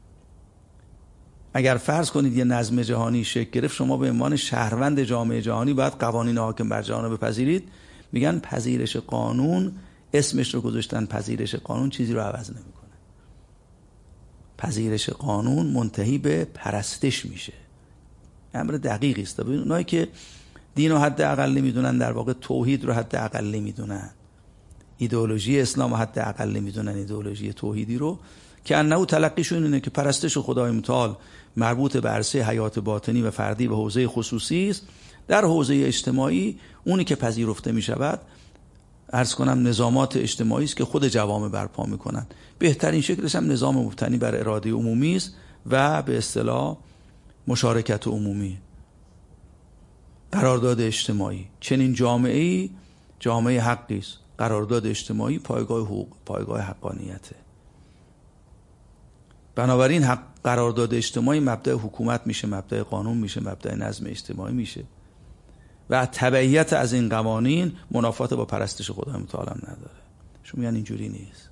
B: اگر فرض کنید یه نظم جهانی شکل گرفت، شما به عنوان شهروند جامعه جهانی باید قوانین حاکم بر جهان رو بپذیرید. میگن پذیرش قانون، اسمش رو گذاشتن پذیرش قانون، چیزی رو عوض نمیکنه. پذیرش قانون منتهی به پرستش میشه. امر دقیقی است. ببین اونایی که دین رو حد اقل نمیدونن در واقع توحید رو حد اقل نمیدونن. ایدئولوژی اسلام رو حد اقل نمیدونن، ایدئولوژی توحیدی رو، که انه تلقیشون اینه که پرستش خدای متعال مربوط به عرصه حیات باطنی و فردی و حوزه خصوصی است. در حوزه اجتماعی اونی که پذیرفته می شود عرض کنم نظامات اجتماعی است که خود جوامع برپا میکنن. بهترین شکلش هم نظام مبتنی بر اراده عمومی است و به اصطلاح مشارکت عمومی، قرارداد اجتماعی. چنین جامعه‌ای جامعه حقی است. قرارداد اجتماعی پایگاه حقوق، پایگاه حقانیته. بنابراین حق قرارداد اجتماعی مبدأ حکومت میشه، مبدأ قانون میشه، مبدأ نظم اجتماعی میشه و تبعیت از این قوانین منافات با پرستش خدای متعال هم نداره. شما میگن اینجوری نیست.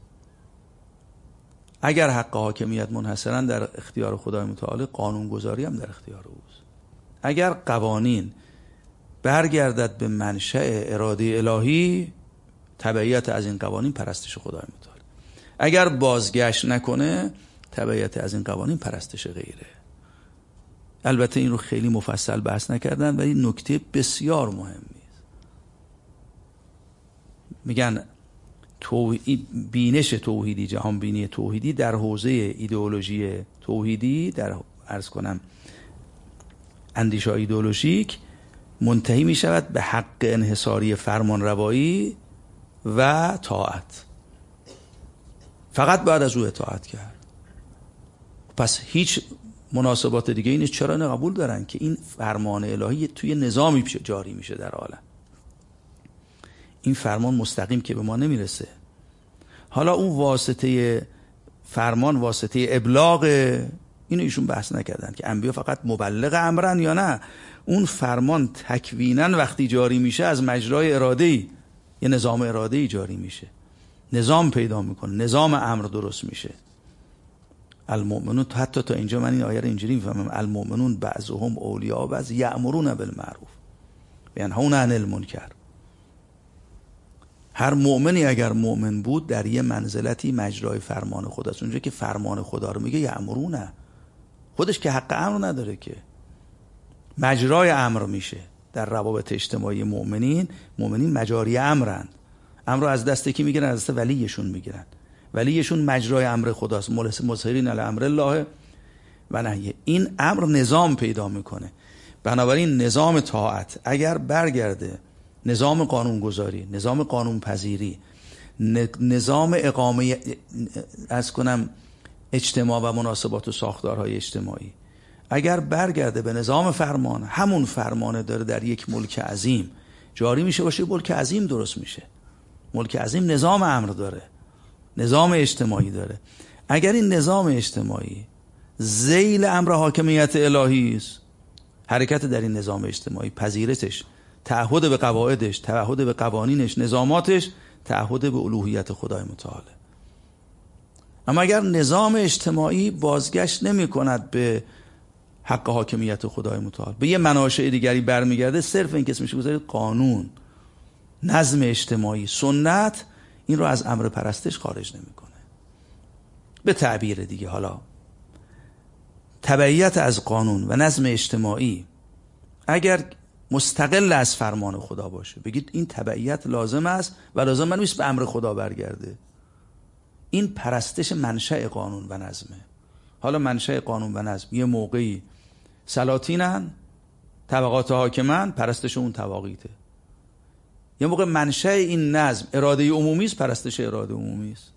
B: اگر حق حاکمیت منحصرا در اختیار خدای متعال، قانون گذاری هم در اختیار اوست. اگر قوانین برگردد به منشأ اراده الهی، تبعیت از این قوانین پرستش خدای متعال. اگر بازگشت نکنه، تبعیت از این قوانین پرستش غیره. البته این رو خیلی مفصل بحث نکردن ولی نکته بسیار مهمی است. میگن توحید، بینش توحیدی، جهان بینی توحیدی در حوزه ایدئولوژی توحیدی، در عرض کنم اندیشه ایدئولوژیک، منتهی می شود به حق انحصاری فرمان روایی و طاعت. فقط باید از او اطاعت کرد. پس هیچ مناسبات دیگه اینه چرا اینو قبول دارن که این فرمان الهی توی نظامی جاری میشه در عالم. این فرمان مستقیم که به ما نمیرسه. حالا اون واسطه فرمان واسطه ابلاغ، اینو ایشون بحث نکردن که انبیا فقط مبلغ امرن یا نه. اون فرمان تکویناً وقتی جاری میشه از مجرای اراده‌ای، یه نظام اراده‌ای جاری میشه، نظام پیدا میکنه، نظام امر درست میشه. المؤمنون، حتی تا اینجا من این آیه رو اینجوری میفهمم، المؤمنون بعضهم اولیاء بعض یأمرون بالمعروف و ینهون عن المنکر. هر مؤمنی اگر مؤمن بود در یه منزلتی مجرای فرمان خداست. اونجا که فرمان خدا رو میگه یأمرونه، خودش که حق امر نداره که مجرای امر میشه. در روابط اجتماعی مؤمنین، مؤمنین مجاری امرند. امر رو از دست کی میگیرن؟ از دست ولیشون میگیرن. ولیشون مجرای امر خداست. مظهرین علی امر الله و نهی. این امر نظام پیدا میکنه. بنابراین نظام طاعت اگر برگرده، نظام قانونگذاری، نظام قانون پذیری، نظام اقامه از کنم اجتماع و مناسبات و ساختارهای اجتماعی اگر برگرده به نظام فرمان، همون فرمانه داره در یک ملک عظیم جاری میشه باشه، ملک عظیم درست میشه. ملک عظیم نظام امر داره، نظام اجتماعی داره. اگر این نظام اجتماعی ذیل امر حاکمیت الهی است، حرکت در این نظام اجتماعی، پذیرشش، تعهد به قواعدش، تعهد به قوانینش، نظاماتش، تعهد به الوهیت خدای متعال. اما اگر نظام اجتماعی بازگشت نمی کند به حق حاکمیت خدای متعال، به یه مناشأ دیگری برمیگرده، صرف این که اسمش گذارید قانون، نظم اجتماعی، سنت، این رو از امر پرستش خارج نمیکنه. به تعبیر دیگه، حالا تبعیت از قانون و نظم اجتماعی اگر مستقل از فرمان خدا باشه، بگید این تبعیت لازم است و لازم نیست به امر خدا برگرده، این پرستش منشأ قانون و نظمه. حالا منشأ قانون و نظم یه موقعی سلاطینن، طبقات حاکمن، پرستش اون طواغیته. یه موقع منشأ این نظم اراده عمومی است، پرستش اراده عمومی است.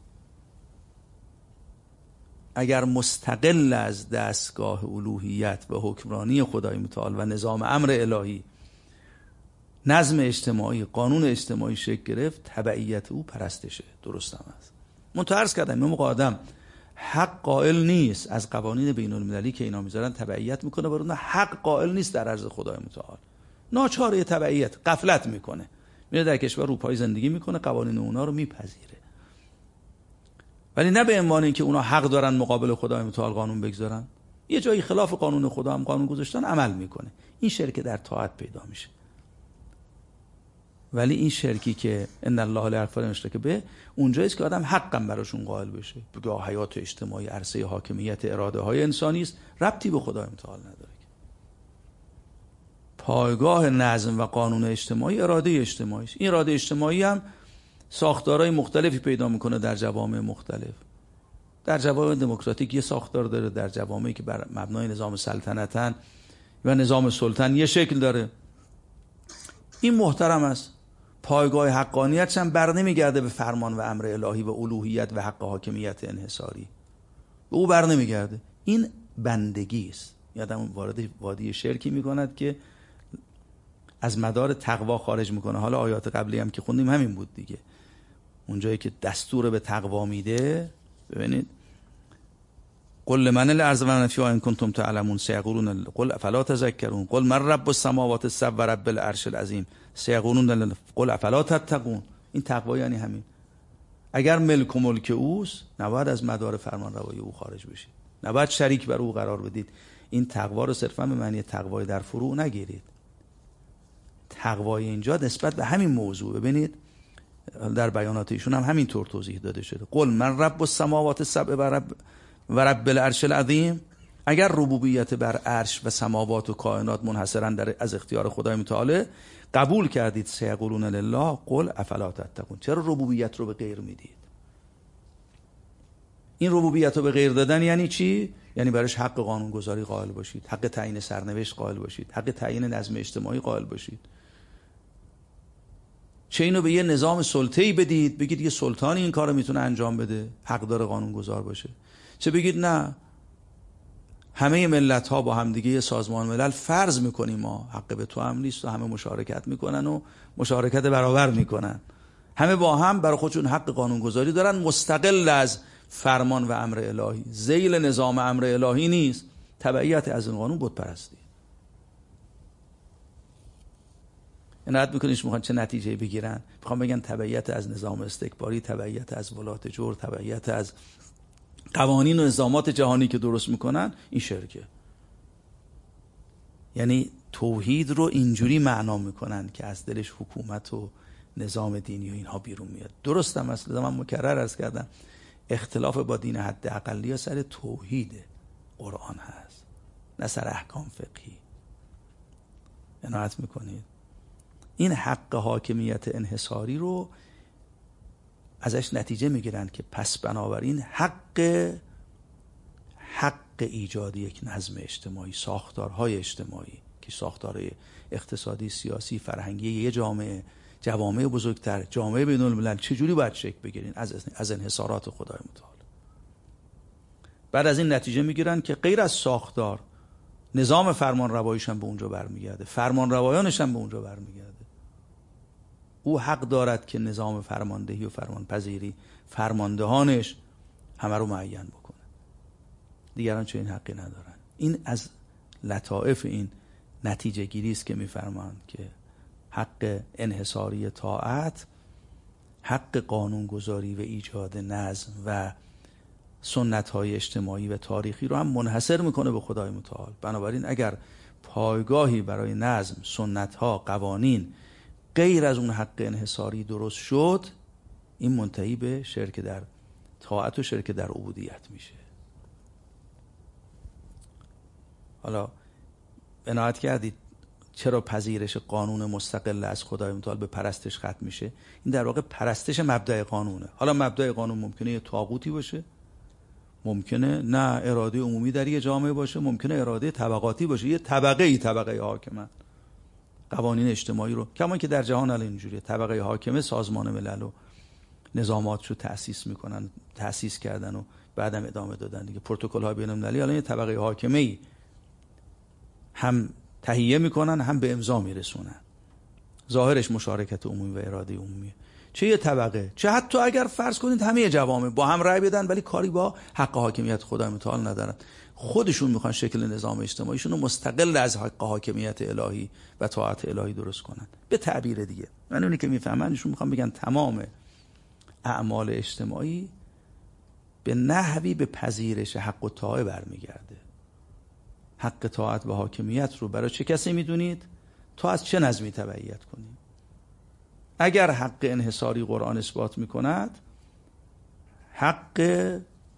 B: اگر مستقل از دستگاه الوهیت و حکمرانی خدای متعال و نظام امر الهی نظم اجتماعی، قانون اجتماعی شکل گرفت، تبعیت او پرستشه. درست هم است. منتها عرض کردم یه موقع آدم حق قائل نیست از قوانین بین المللی که اینا میذارن تبعیت میکنه، برای اون حق قائل نیست در عرض خدای متعال، ناچار تبعیت، غفلت میکنه، میره در کشور روپایی زندگی میکنه، قوانین اونا رو میپذیره، ولی نه به عنوان اینکه اونا حق دارن مقابل خدای متعال قانون بگذارن. یه جایی خلاف قانون خدا هم قانون گذاشتن عمل میکنه. این شرک در طاعت پیدا میشه. ولی این شرکی که ان الله لا یغفر ان یشرک به، اونجاییست که آدم حقم براشون قائل بشه. بگاه حیات اجتماعی عرصه حاکمیت اراده های انسانی است، ربطی به خدای متعال نداره. پایگاه نظم و قانون اجتماعی اراده اجتماعی است. این اراده اجتماعی هم ساختارهای مختلفی پیدا میکنه در جوامع مختلف. در جوامع دموکراتیک یه ساختار داره، در جوامعی که بر مبنای نظام سلطنتن و نظام سلطن یه شکل داره. این محترم است. پایگاه حقانیتش هم بر نمیگرده به فرمان و امر الهی و الوهیت و حق حاکمیت انحصاری، به او بر نمیگرده. این بندگی است. یادم وارد وادی شرکی میکند که از مدار تقوا خارج میکنه. حالا آیات قبلی هم که خوندیم همین بود دیگه. اونجایی که دستور به تقوا میده، ببینید قل لمن الارض و من فیها ان کنتم تعلمون سیقولون قل افلا تذکرون قل من رب السماوات السبع و رب العرش العظیم سیقولون قل افلا تتقون. این تقوا یعنی همین. اگر ملک و ملک اوست، نباید از مدار فرمان روایی او خارج بشید، نباید شریک بر او قرار بدید. این تقوا رو صرفا به معنی تقوای در فروع نگیرید. تقوای اینجا نسبت به همین موضوع، ببینید در بیانات ایشون هم همین طور توضیح داده شده. قل من رب السماوات السبع و رب و رب العرش العظیم. اگر ربوبیت بر عرش و سماوات و کائنات منحصرا در از اختیار خدای متعال قبول کردید، سیقولون لله قل افلا تتقون. چرا ربوبیت رو به غیر میدید؟ این ربوبیت رو به غیر دادن یعنی چی؟ یعنی برایش حق قانون گذاری قائل باشید، حق تعیین سرنوشت قائل باشید، حق تعیین نظم اجتماعی قائل باشید. چه اینو به یه نظام سلطه‌ای بدید، بگید یه سلطانی این کارو میتونه انجام بده، حق داره قانون گذار باشه. چه بگید نه، همه ملت ها با همدیگه سازمان ملل فرض میکنیم ما حق به تو هم نیست و همه مشارکت میکنن و مشارکت برابر میکنن، همه با هم برای خودشون حق قانون گذاری دارن، مستقل از فرمان و امر الهی، ذیل نظام امر الهی نیست. تبعیت از این قانون بت پرستی. عنایت میکنید میخوان چه نتیجه بگیرن؟ میخوان بگن تبعیت از نظام استکباری، تبعیت از ولات جور، تبعیت از قوانین و نظامات جهانی که درست میکنن. این شرکه. یعنی توحید رو اینجوری معنا میکنن که از دلش حکومت و نظام دینی و اینها بیرون میاد. درست هم است. من مکرر عرض کردم اختلاف با دین حد اقلی سر توحید قرآن هست، نه سر احکام فقهی. عنایت میکنید. این حق حاکمیت انحصاری رو ازش نتیجه میگیرن که پس بنابراین حق حق ایجاد یک نظم اجتماعی، ساختارهای اجتماعی که ساختارهای اقتصادی، سیاسی، فرهنگی یه جامعه، جوامع بزرگتر، جامعه بین الملل چجوری باید شکل بگیرین از از انحصارات خدای متعال. بعد از این نتیجه میگیرن که غیر از ساختار، نظام فرمان رواییش هم به اونجا برمیگرده، فرمان روایانش هم به اونجا برمیگرده. او حق دارد که نظام فرماندهی و فرمانپذیری فرماندهانش همه رو معین بکنه. دیگران چه این حقی ندارن. این از لطائف این نتیجه گیری است که میفرمایند که حق انحصاری طاعت، حق قانونگذاری و ایجاد نظم و سنت‌های اجتماعی و تاریخی رو هم منحصر میکنه به خدای متعال. بنابراین اگر پایگاهی برای نظم، سنت‌ها، قوانین غیر از اون حق انحصاری درست شد، این منتهی به شرک در طاعت و شرک در عبودیت میشه. حالا عنایت کردید چرا پذیرش قانون مستقل از خدای متعال به پرستش ختم میشه؟ این در واقع پرستش مبدأ قانونه. حالا مبدأ قانون ممکنه یه طاغوتی باشه، ممکنه نه اراده عمومی در یه جامعه باشه، ممکنه اراده طبقاتی باشه، یه طبقه ای طبقه حاکمه قوانین اجتماعی رو، کما که در جهان الان اینجوریه، طبقه حاکمه سازمان ملل و نظاماتشو تأسیس میکنن، تأسیس کردن و بعدم ادامه دادن دیگه. پروتکل های بین المللی الان یه طبقه حاکمه ای هم تهیه میکنن هم به امضا میرسونن، ظاهرش مشارکت عمومی و اراده عمومی. چه یه طبقه، چه حتی اگر فرض کنید همه جوامع با هم رأی بدن ولی کاری با حق حاکمیت خدای متعال ندارن، خودشون میخوان شکل نظام اجتماعیشون رو مستقل از حق حاکمیت الهی و طاعت الهی درست کنن. به تعبیر دیگه من اونی که میفهمن ایشون میخوان بگن تمام اعمال اجتماعی به نحوی به پذیرش حق و طاعه برمیگرده. حق طاعت و حاکمیت رو برای چه کسی میدونید؟ تا از چه نظمی تبعیت کنید؟ اگر حق انحصاری قرآن اثبات میکند، حق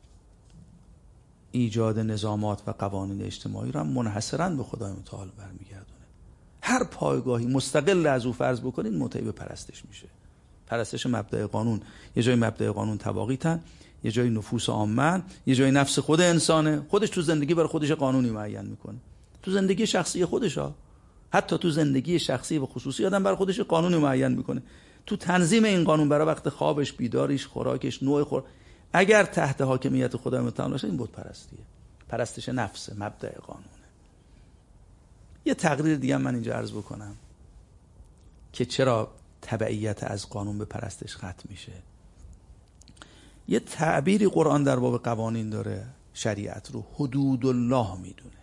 B: ایجاد نظامات و قوانین اجتماعی رو هم منحصراً به خدای متعال برمیگردونه. هر پایگاهی مستقل از او فرض بکنید منتهی به پرستش میشه. پرستش مبدأ قانون، یه جای مبدأ قانون تواقیتن، یه جای نفوس عامه، یه جای نفس خود انسانه، خودش تو زندگی برای خودش قانونی معین میکنه، تو زندگی شخصی خودش ها. حتی تو زندگی شخصی و خصوصی آدم برای خودش قانونی معین میکنه، تو تنظیم این قانون برای وقت خوابش، بیداریش، خوراکش، نوع خور، اگر تحت حاکمیت خدای متعال باشه این بت پرستیه، پرستش نفس، مبدأ قانونه. یه تقریر دیگه من اینجا عرض بکنم که چرا تبعیت از قانون به پرستش ختم میشه. یه تعبیری قرآن در باب قوانین داره، شریعت رو حدود الله میدونه.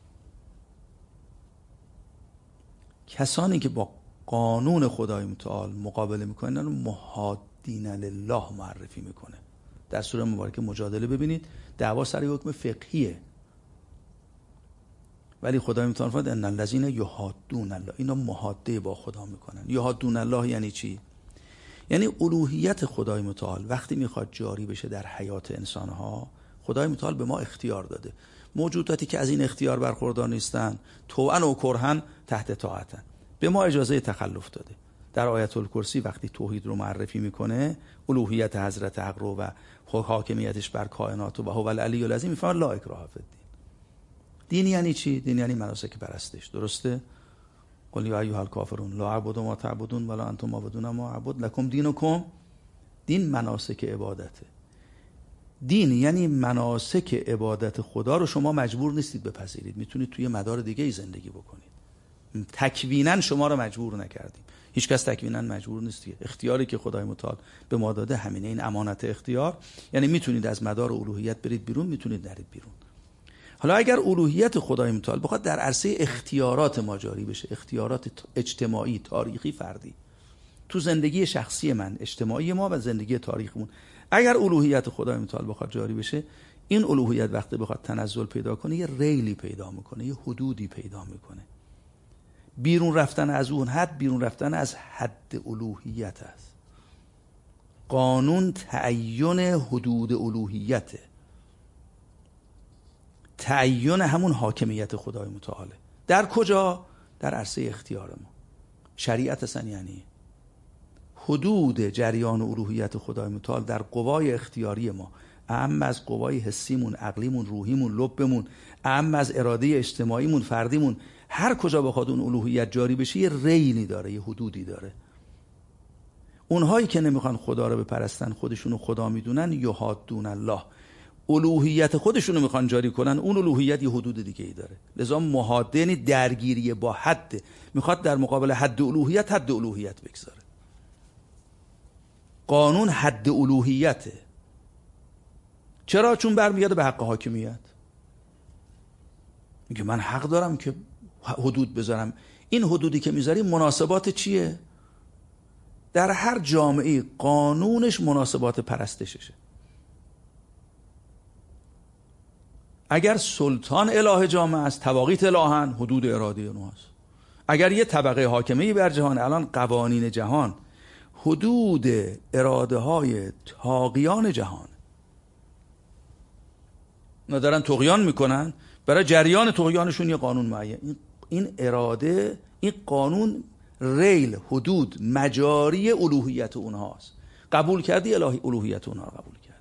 B: کسانی که با قانون خدای متعال مقابله میکنن رو محادین لله معرفی میکنه. در سوره مبارکه مجادله ببینید، دعوا سر حکم فقهیه، ولی خدای متعال فرمود ان الذین یحادون الله، اینا محاده با خدا میکنن. یحادون الله یعنی چی؟ یعنی الوهیت خدای متعال وقتی میخواد جاری بشه در حیات انسانها، خدای متعال به ما اختیار داده. موجوداتی که از این اختیار برخوردار نیستن طوعا و کرها تحت طاعتن، به ما اجازه تخلف داده. در آیت الکرسی وقتی توحید رو معرفی میکنه، الوهیت حضرت حق رو و حاکمیتش بر کائنات و هو العلی العظیم، میفهمن لا اکراه فی الدین. دین یعنی چی؟ دین یعنی مناسک پرستش، درسته؟ قل یا ایها الکافرون لا اعبد ما تعبدون ولا انتم عابدون ما اعبد لکم دینکم. دین مناسک عبادته. دین یعنی مناسک عبادت خدا رو شما مجبور نیستید بپذیرید، میتونید توی مدار دیگه ای زندگی بکنید. تکویناً شما رو مجبور نکردیم، هیچ کس تکویناً مجبور نیست. اختیاری که خدای متعال به ما داده همینه، این امانت اختیار، یعنی میتونید از مدار الوهیت برید بیرون، میتونید نرید بیرون. حالا اگر الوهیت خدای متعال بخواد در عرصه اختیارات ما جاری بشه، اختیارات اجتماعی، تاریخی، فردی، تو زندگی شخصی من، اجتماعی ما و زندگی تاریخمون، اگر الوهیت خدای متعال بخواد جاری بشه، این الوهیت وقتی بخواد تنزل پیدا کنه یه ریلی پیدا میکنه، یه حدودی پیدا میکنه. بیرون رفتن از اون حد، بیرون رفتن از حد الوهیت است. قانون تعیین حدود الوهیته، تعیین همون حاکمیت خدای متعاله. در کجا؟ در عرصه اختیار ما. شریعت اصلا یعنی حدود جریان الوهیت خدای متعال در قوای اختیاری ما، اهم از قوای حسیمون، عقلیمون، روحیمون، لبمون، اهم از اراده اجتماعیمون، فردیمون. هر کجا بخواد اون الوهیت جاری بشه یه ریلی داره، یه حدودی داره. اونهایی که نمیخوان خدا رو بپرستن، خودشونو خدا میدونن، یحادون الله، الوهیت خودشونو میخوان جاری کنن، اون الوهیت یه حدود دیگه ای داره. لذا محاده یعنی درگیری با حد، میخواد در مقابل حد الوهیت حد الوهیت بگذاره. قانون حد الوهیته. چرا؟ چون برمیگرده به حق حاکمیت. میگه من حق دارم که حدود بذارم. این حدودی که میذاری مناسبات چیه؟ در هر جامعه قانونش مناسبات پرستششه. اگر سلطان اله جامعه است، تواقیت الهن، حدود اراده اونها است. اگر یه طبقه حاکمی بر جهان، الان قوانین جهان حدود اراده های طاغیان جهان، اونا دارن طغیان میکنن، برای جریان طغیانشون یه قانون معین. این اراده، این قانون ریل، حدود، مجاری الوهیت اونهاست. قبول کردی الهی الوهیت اونها رو قبول کردی.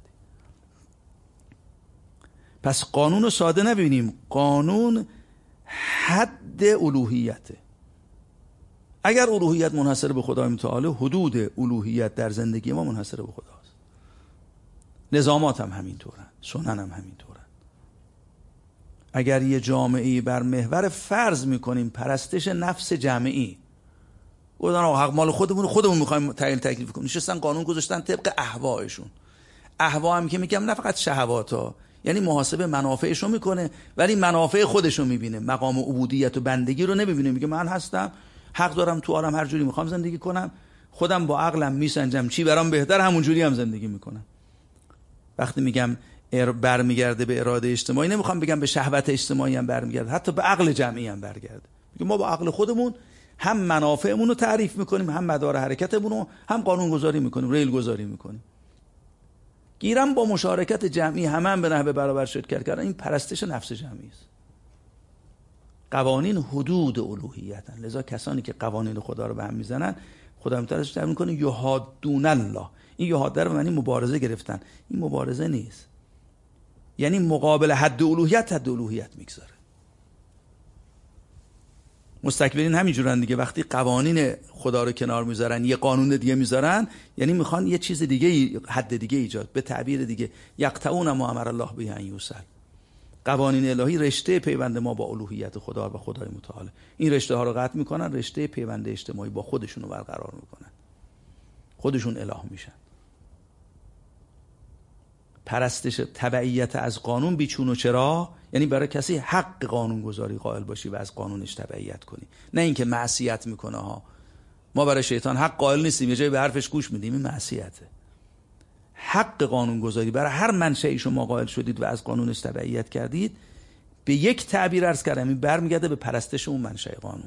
B: پس قانون رو ساده نبینیم، قانون حد الوهیته. اگر الوهیت منحصر به خدای متعال، حدود الوهیت در زندگی ما منحصر به خداست. نظامات هم همینطورن، سنن هم همینطورن. اگر یه جامعه‌ای بر محور فرض میکنیم پرستش نفس جمعی، گفتن آقا حق مال خودمون، خودمون میخوایم تعیین تکلیف کنیم، نشستن قانون گذاشتن طبق اهوایشون. اهوا هم که میگم نه فقط شهواتا، یعنی محاسبه منافعشو میکنه ولی منافع خودشو میبینه، مقام عبودیت و بندگی رو نمیبینه. میگه من هستم، حق دارم تو عالم هر جوری میخوام زندگی کنم، خودم با عقلم میسنجم چی برام بهتر، همون جوری هم زندگی میکنم. وقتی میگم برمیگرده به اراده اجتماعی، نمیخوام بگم به شهوت اجتماعی هم برمیگرده، حتی به عقل جمعی هم برگرده. میگه ما با عقل خودمون هم منافعمون رو تعریف میکنیم، هم مدار حرکتمون رو، هم قانون گذاری میکنیم، ریل گذاری میکنیم. گیرم با مشارکت جمعی همه هم به نحو برابر شرکت کردن، این پرستش نفس جمعی است. قوانین حدود الوهیتن، لذا کسانی که قوانین خدا رو به هم میزنن خدا متعال تعریف میکنه یحادون الله. این یحاده رو به معنی مبارزه گرفتن، این مبارزه نیست، یعنی مقابل حد الوهیت حد الوهیت میگذاره. مستکبرین همینجورن دیگه، وقتی قوانین خدا رو کنار میذارن یه قانون دیگه میذارن، یعنی میخوان یه چیز دیگه، حد دیگه ایجاد، به تعبیر دیگه یقطعون ما امر الله به ان یوصل. قوانین الهی رشته پیوند ما با الوهیت خدا و خدای متعال، این رشته ها رو قطع میکنن، رشته پیوند اجتماعی با خودشون رو برقرار میکنن، خودشون اله میشن. پرستش تبعیت از قانون بیچون و چرا، یعنی برای کسی حق قانون گذاری قائل باشی و از قانونش تبعیت کنی، نه اینکه معصیت میکنه ها. ما برای شیطان حق قائل نیستیم، یه جایی به حرفش گوش میدیم، این معصیته. حق قانون گذاری برای هر منشأی شما قائل شدید و از قانونش تبعیت کردید، به یک تعبیر عرض کردم این برمیگرده به پرستش اون منشأ قانون.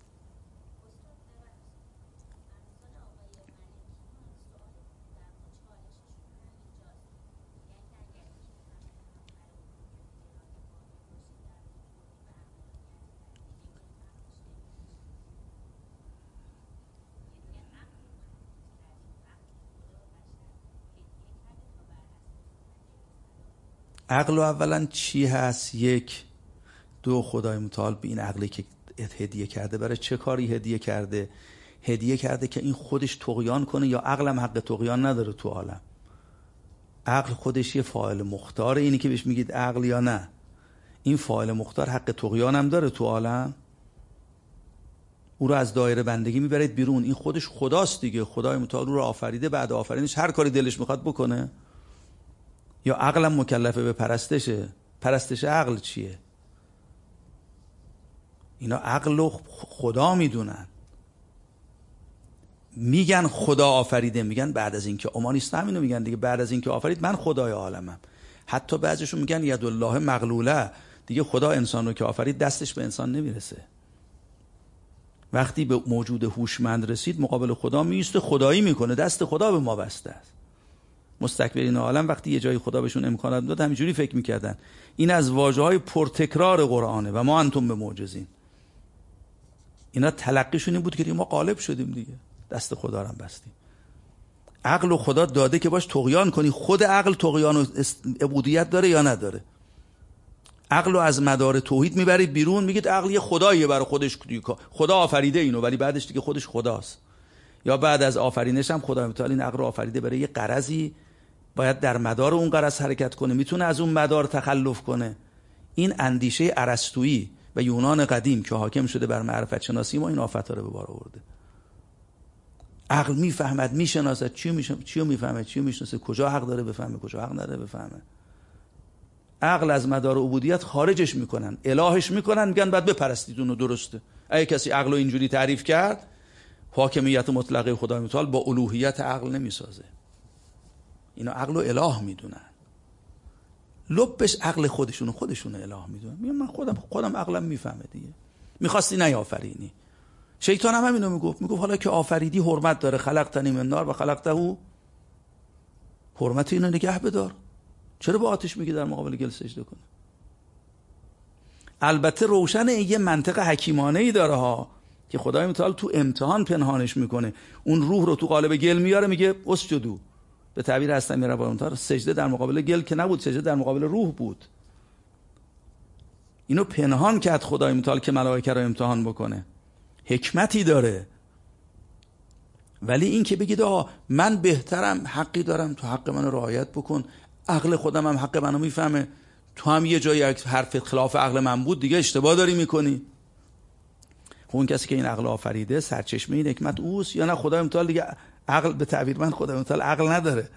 B: عقل اولا چی هست؟ یک، دو، خدای متعال به این عقلی که هدیه کرده برای چه کاری هدیه کرده؟ هدیه کرده که این خودش طغیان کنه، یا عقلم حق طغیان نداره تو عالم؟ عقل خودش یه فاعل مختاره، اینی که بهش میگید عقل یا نه، این فاعل مختار حق طغیان هم داره تو عالم؟ او رو از دایره بندگی میبرید بیرون، این خودش خداست دیگه، خدای متعال رو آفریده، بعد آفرینش هر کاری دلش میخواد بکنه؟ یا عقلم مکلفه به پرستشه؟ پرستش عقل چیه؟ اینا عقل رو خدا میدونن، میگن خدا آفریده، میگن بعد از اینکه امانیست همینو میگن دیگه، بعد از اینکه آفرید من خدای عالمم. حتی بعضیشون میگن ید الله مغلوله، دیگه خدا انسان رو که آفرید دستش به انسان نمیرسه. وقتی به موجود هوشمند رسید مقابل خدا میسته، خدایی میکنه، دست خدا به ما بسته است. مستکبرین عالم وقتی یه جای خدا بهشون امکانات داد همینجوری فکر میکردن. این از واژه‌های پرتکرار قرآنه و ما انتم به معجزین. اینا تلقیشون این بود که ما غالب شدیم دیگه، دست خدا رو بستیم. عقل و خدا داده که باش طغیان کنی. خود عقل طغیان و عبودیت داره یا نداره؟ عقل رو از مدار توحید میبرید بیرون، میگید عقل یه خداییه برای خودش، خدا آفریده اینو، ولی بعدش دیگه خودش خداست. یا بعد از آفرینش هم خدای متعال این عقل رو آفریده برای یه غرضی، باید در مدار اون غرض حرکت کنه، میتونه از اون مدار تخلف کنه. این اندیشه ارسطویی و یونان قدیم که حاکم شده بر معرفت شناسی ما این آفت رو به بار آورده. عقل میفهمد، میشناسد، چی میشه، چی رو میفهمه، چی رو میشناسه، کجا حق داره بفهمه، کجا حق نداره بفهمه. عقل از مدار عبودیت خارجش میکنن، الهش میکنن، میگن بعد بپرستید اونو. درسته، اگه کسی عقل رو اینجوری تعریف کرد، حاکمیت مطلقه خدای متعال با الوهیت عقل نمیسازه. اینا عقل رو اله میدونن، لبش عقل خودشونو خودشونو اله میدونن. میگم من خودم خودم عقلم میفهمه دیگه. میخواستی نیافرینی. شیطان هم همینو میگفت، میگفت حالا که آفریدی حرمت داره، خلقتنی من نار و خلقته، حرمت اینو نگه بدار، چرا با آتش میگی در مقابل گل سجده کنه؟ البته روشن یه منطق حکیمانه ای داره ها، که خدای متعال تو امتحان پنهانش میکنه. اون روح رو تو قالب گل میاره، میگه اسجدو، به تعبیر هستمی ربانتار سجده در مقابل گل که نبود، سجده در مقابل روح بود. اینو پنهان کرد خدای متعال که ملائکه رو امتحان بکنه. حکمتی داره. ولی این که بگید آقا من بهترم، حقی دارم، تو حق منو رعایت بکن، عقل خودم هم حق منو میفهمه، تو هم یه جایی یک حرف خلاف عقل من بود دیگه اشتباه داری میکنی. خب اون کسی که این عقل آفریده سرچشمه این حکمت اوست یا نه خدای متعال دیگه عقل، به تعبیر من خدای متعال عقل نداره،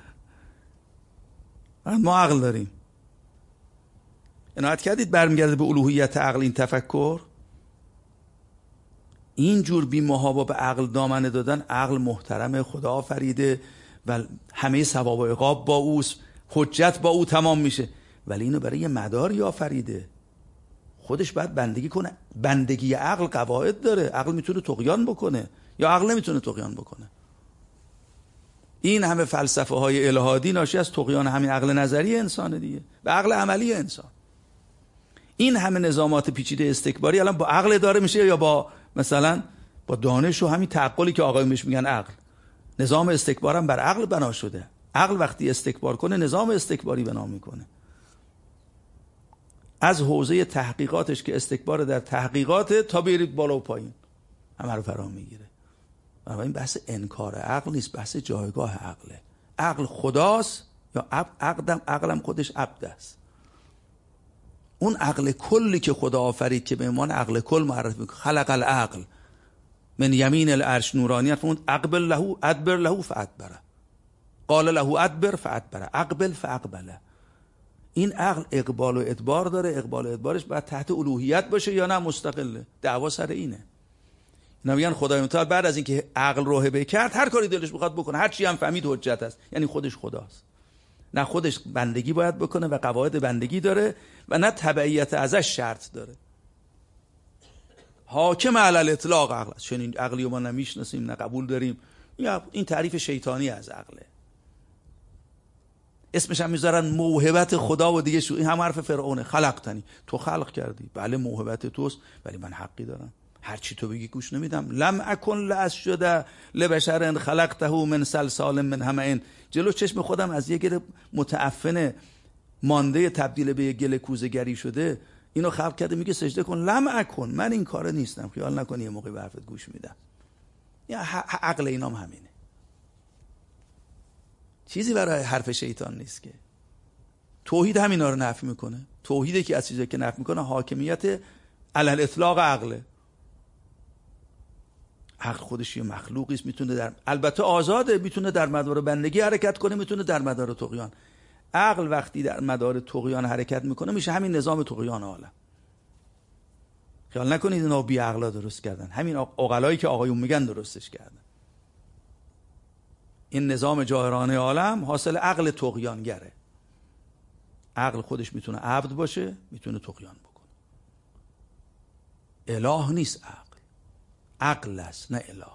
B: ما عقل داریم. عنایت کردید برمیگرده به الوهیت عقل این تفکر. این جور بی محابا به عقل دامنه دادن، عقل محترم، خدا آفریده و همه ثواب و عقاب با اوست، حجت با او تمام میشه، ولی اینو برای یه مداری آفریده، خودش باید بندگی کنه. بندگی عقل قواعد داره. عقل میتونه طغیان بکنه یا عقل نمیتونه طغیان بکنه. این همه فلسفه های الهادی ناشی از طغیان همین عقل نظری انسانه دیگه، به عقل عملی انسان. این همه نظامات پیچیده استکباری الان با عقل اداره میشه یا با مثلا با دانش و همین تعقلی که آقایون بهش میگن عقل. نظام استکبارم بر عقل بنا شده. عقل وقتی استکبار کنه نظام استکباری بنا میکنه. از حوزه تحقیقاتش که استکبار در تحقیقات تا برید بالا و پایین همه رو فرا میگیره. این بحث انکار عقل نیست، بحث جایگاه عقله. عقل خداست یا عقلم عقلم خودش عبد است. اون عقل کلی که خدا آفرید که به عنوان عقل کل معرفی میکنه، خلق العقل من یمین العرش نورانیت، اون اقبل له ادبر له فادبر، قال له ادبر فادبر، اقبل فاقبل. این عقل اقبال و ادبار داره. اقبال و ادبارش باید تحت الوهیت باشه یا نه مستقله. دعوا سر اینه. اینا میگن خدای متعال بعد از اینکه عقل رو هبه کرد هر کاری دلش بخواد بکنه، هر چی هم فهمید حجت است، یعنی خودش خداست. نه خودش بندگی باید بکنه و قواعد بندگی داره و نه تبعیت ازش شرط داره. حاکم علی الاطلاق عقل است. چنین عقلی ما نمیشناسیم نه قبول داریم. این تعریف شیطانی از عقله. اسمش هم میذارن موهبت خدا و دیگه شو. این هم حرف فرعونه، خلقتنی، تو خلق کردی، بله موهبت توست ولی من حقی دارم، هر چی تو بگی گوش نمیدم. لم اکن لاسجد لبشر خلقته من صلصال من حمأ. جلو چشم خودم از یه گل متعفن مانده تبدیل به یه گل کوزه‌گری شده اینو خلق کرده، میگه سجده کن. لم اکن، من این کاره نیستم، خیال نکنی یه موقع به حرفت گوش میدم. یا عقل اینام همینه، چیزی برای حرف شیطان نیست که. توحید همینا رو نفی میکنه. توحیدی که از چیزی که نفی میکنه حاکمیت علی الاطلاق عقله. عقل خودش یه مخلوقی است، میتونه در البته آزاده، میتونه در مدار بندگی حرکت کنه، میتونه در مدار طغیان. عقل وقتی در مدار طغیان حرکت میکنه میشه همین نظام طغیان عالم. خیال نکنید اینا بی عقلا درست کردن، همین عقلایی که آقایون میگن درستش کردن. این نظام جاهرانه عالم حاصل عقل طغیانگره. عقل خودش میتونه عبد باشه، میتونه طغیان بکنه. اله نیست عقل، عقل است نه اله.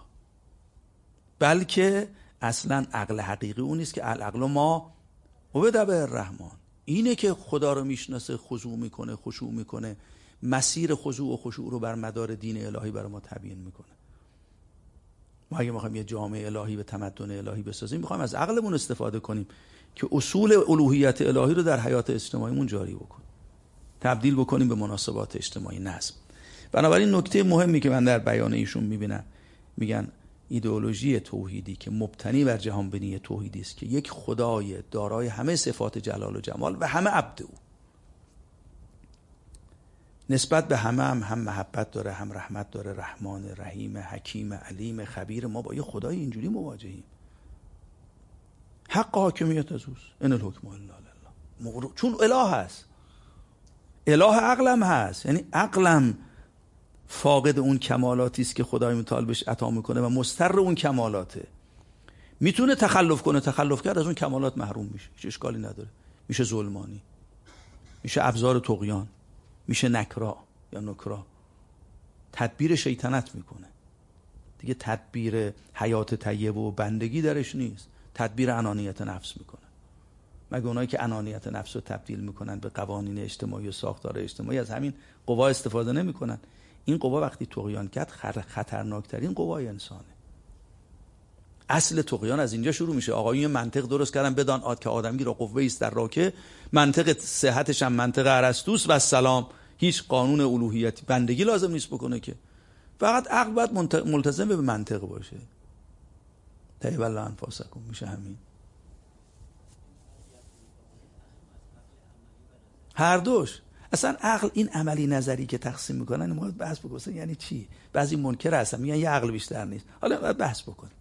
B: بلکه اصلا عقل حقیقی اون نیست که العقل ما عبد الرحمن، اینه که خدا رو میشناسه، خضوع میکنه، خشوع میکنه، مسیر خضوع و خشوع رو بر مدار دین الهی برای ما تبیین میکنه. ما اگه میخوایم یه جامعه الهی به تمدن الهی بسازیم، میخوایم از عقلمون استفاده کنیم که اصول الوهیت الهی رو در حیات اجتماعیمون جاری بکنیم، تبدیل بکنیم به مناسبات اجتماعی، نظم. بنابراین نکته مهمی که من در بیان ایشون میبینم، میگن ایدئولوژی توحیدی که مبتنی بر جهان بینی توحیدی است که یک خدای دارای همه صفات جلال و جمال و همه عبد او، نسبت به همه هم هم محبت داره، هم رحمت داره، رحمان، رحیم، حکیم، علیم، خبیر. ما با یه خدای اینجوری مواجهیم. حق حاکمیت از اوست. ان الحکم الا لله. چون اله هست، اله عقلم هست، یعنی عقلم فاقد اون کمالاتی است که خدای متعال بهش عطا میکنه و مستر اون کمالاته. میتونه تخلف کنه، تخلف کرد از اون کمالات محروم میشه، هیچ اشکالی نداره. میشه ظلمانی، میشه ابزار طغیان، میشه نکرا یا نکرا. تدبیر شیطنت میکنه دیگه. تدبیر حیات طیبه و بندگی درش نیست، تدبیر انانیت نفس میکنه. مگه اونایی که انانیت نفس رو تبدیل میکنن به قوانین اجتماعی و ساختار اجتماعی از همین قوا استفاده نمیکنن؟ این قوا وقتی طغیان کرد خطرناکترین قوای انسانه. اصل طغیان از اینجا شروع میشه. آقایون منطق درست کردن بدان آد که آدمی را قوه است در راکه، منطق صحتش هم منطق ارسطوست و سلام. هیچ قانون الوهیتی بندگی لازم نیست بکنه که، فقط عقل باید ملتزم به منطق باشه. طیب الله انفاسکم میشه همین. هر دوش. اصلا عقل این عملی نظری که تقسیم میکنن ما بحث بکنیم یعنی چی؟ بعضی منکر هستن میگن یه عقل بیشتر نیست. حالا باید بحث بکنیم.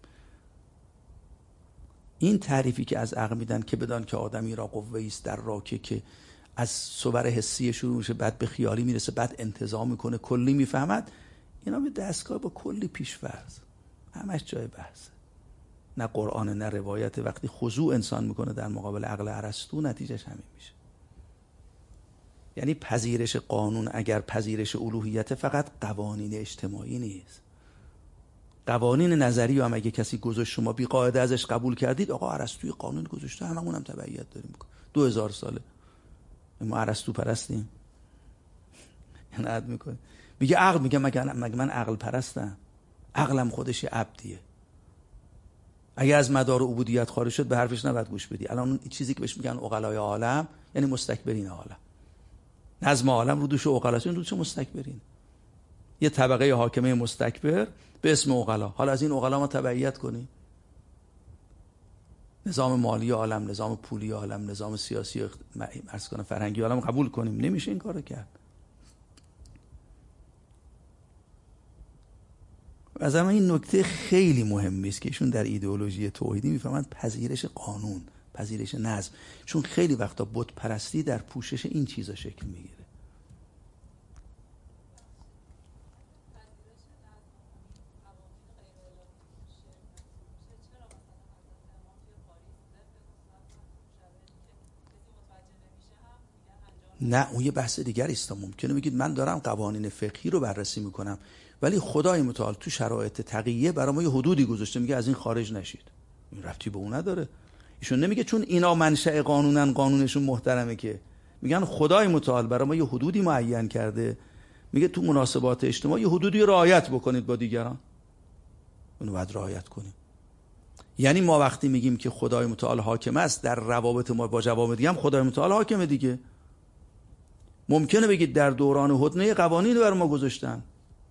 B: این تعریفی که از عقل میدن که بدان که آدمی را قوه است در راکه که از صور حسی شروع میشه بعد به خیالی میرسه بعد انتزاع میکنه کلی میفهمد، اینا به دستگاه با کلی پیش‌فرض همش جای بحث. نه قرآن نه روایت. وقتی خضوع انسان میکنه در مقابل عقل ارسطو نتیجهش همین میشه. یعنی پذیرش قانون اگر پذیرش الوهیت فقط قوانین اجتماعی نیست. قوانین نظری هم اگه کسی گذاشت شما بی قاعده ازش قبول کردید، آقا ارسطوی قانون گذاشته هممون هم تبعیت داریم. دو هزار ساله ما ارسطو پرستیم. یعنی عد میکنه میگه عقل، میگه مگه من عقل پرستم؟ عقلم خودش عبدیه. اگه از مدار عبودیت خارج شد به حرفش نباید گوش بدی. الان اون چیزی که بهش میگن عقلای عالم یعنی مستکبرین عالم. نظم عالم رو دوش عقلاست، این رو دوش مستکبرین. یه طبقه حاکمه مستکبر به اسم عقلا. حالا از این عقلا ما تبعیت کنیم. نظام مالی عالم، نظام پولی عالم، نظام سیاسی عرض کنم فرهنگی عالم قبول کنیم. نمیشه این کارو کرد. از همه این نکته خیلی مهمی است که ایشون در ایدئولوژی توحیدی میفهمند پذیرش قانون، پذیرش نظم. چون خیلی وقتا بت پرستی در پوشش این چیزا شکل میگیره. نه اون یه بحث دیگری است. ممکنه بگید من دارم قوانین فقهی رو بررسی میکنم ولی خدای متعال تو شرایط تقیه برای ما یه حدودی گذاشته، میگه از این خارج نشید. این ربطی به اون نداره. ایشون نمیگه چون اینا منشأ قانونن قانونشون محترمه، که میگن خدای متعال برای ما یه حدودی معین کرده، میگه تو مناسبات اجتماعی یه حدودی رعایت بکنید با دیگران. اونو باید رعایت کنیم. یعنی ما وقتی میگیم که خدای متعال حاکم است در روابط ما با جوامع دیگه هم خدای متعال حاکمه دیگه. ممکنه بگید در دوران هدنه قوانین بر ما گذاشتن،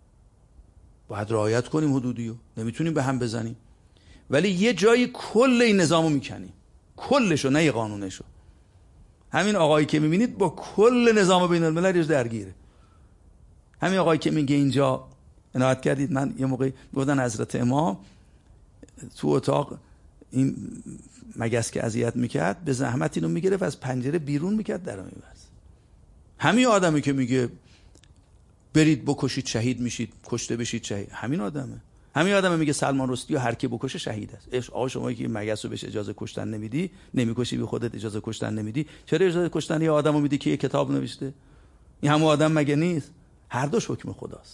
B: باید رعایت کنیم حدودیو، نمیتونیم به هم بزنیم، ولی یه جایی کل این نظامو میکنیم، کلشو نه یه قانونشو. همین آقایی که میبینید با کل نظام بین الملل درگیره. همین آقایی که میگه اینجا عنایت کردید، من یه موقعی گفتن حضرت امام تو اتاق این مگس که اذیت میکرد به زحمت اینو میگرفت از پنجره بیرون میکرد درو میبست. همین آدمی که میگه برید بکشید شهید میشید، کشته بشید شهید، همین آدمه. همین آدمه میگه سلمان رشدی هر کی بکشه شهید است. آقا شما که مگس رو بهش اجازه کشتن نمیدی، نمیکشی، به خودت اجازه کشتن نمیدی، چرا اجازه کشتن یه آدمو میدی که یه کتاب نوشته؟ این همون آدم مگه نیست؟ هر دوش حکم خداست.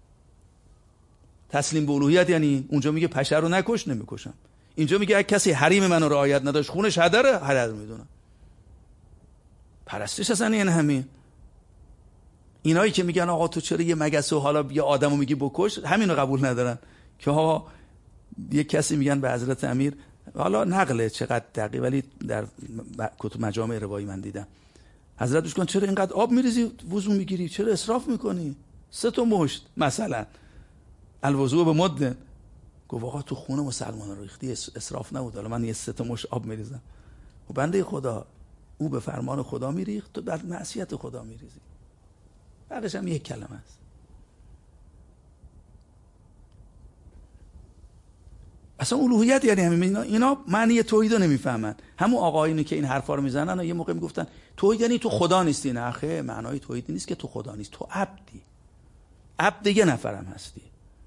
B: تسلیم به الوهیت یعنی اونجا میگه پشه رو نکش، نمیکشم. اینجا میگه اگه کسی حریم منو رعایت نداشت خونش هدره، هدر میدونم. پرستش اصلا این همین. اینایی که میگن آقا تو چرا یه مگس و حالا یه آدمو میگی بکش، همینو قبول ندارن که ها یه کسی میگن به حضرت امیر، حالا نقله چقدر دقیق ولی در کتب مجامع روایی من دیدم، حضرتش کن چرا اینقدر آب میریزی وضو میگیری، چرا اسراف میکنی؟ سه تا مشت مثلا الوضوء به مد. گفت آقا تو خونه مسلمان ریختی، اسراف نبود، حالا من یه سه تا مشت آب میریزم. و بنده خدا او به فرمان خدا میریخت، تو بر معصیت خدا میریزی. بعدش هم یک کلمه است. اصلا الوهیت یعنی همین. اینا, اینا معنی توحید رو نمیفهمن. همون آقایونی که این حرفا رو میزنن یه موقع میگفتن توحید یعنی تو خدا نیستی. نه خیر، معنای توحید نیست که تو خدا نیست، تو عبدی. عبد یه نفرم هستی.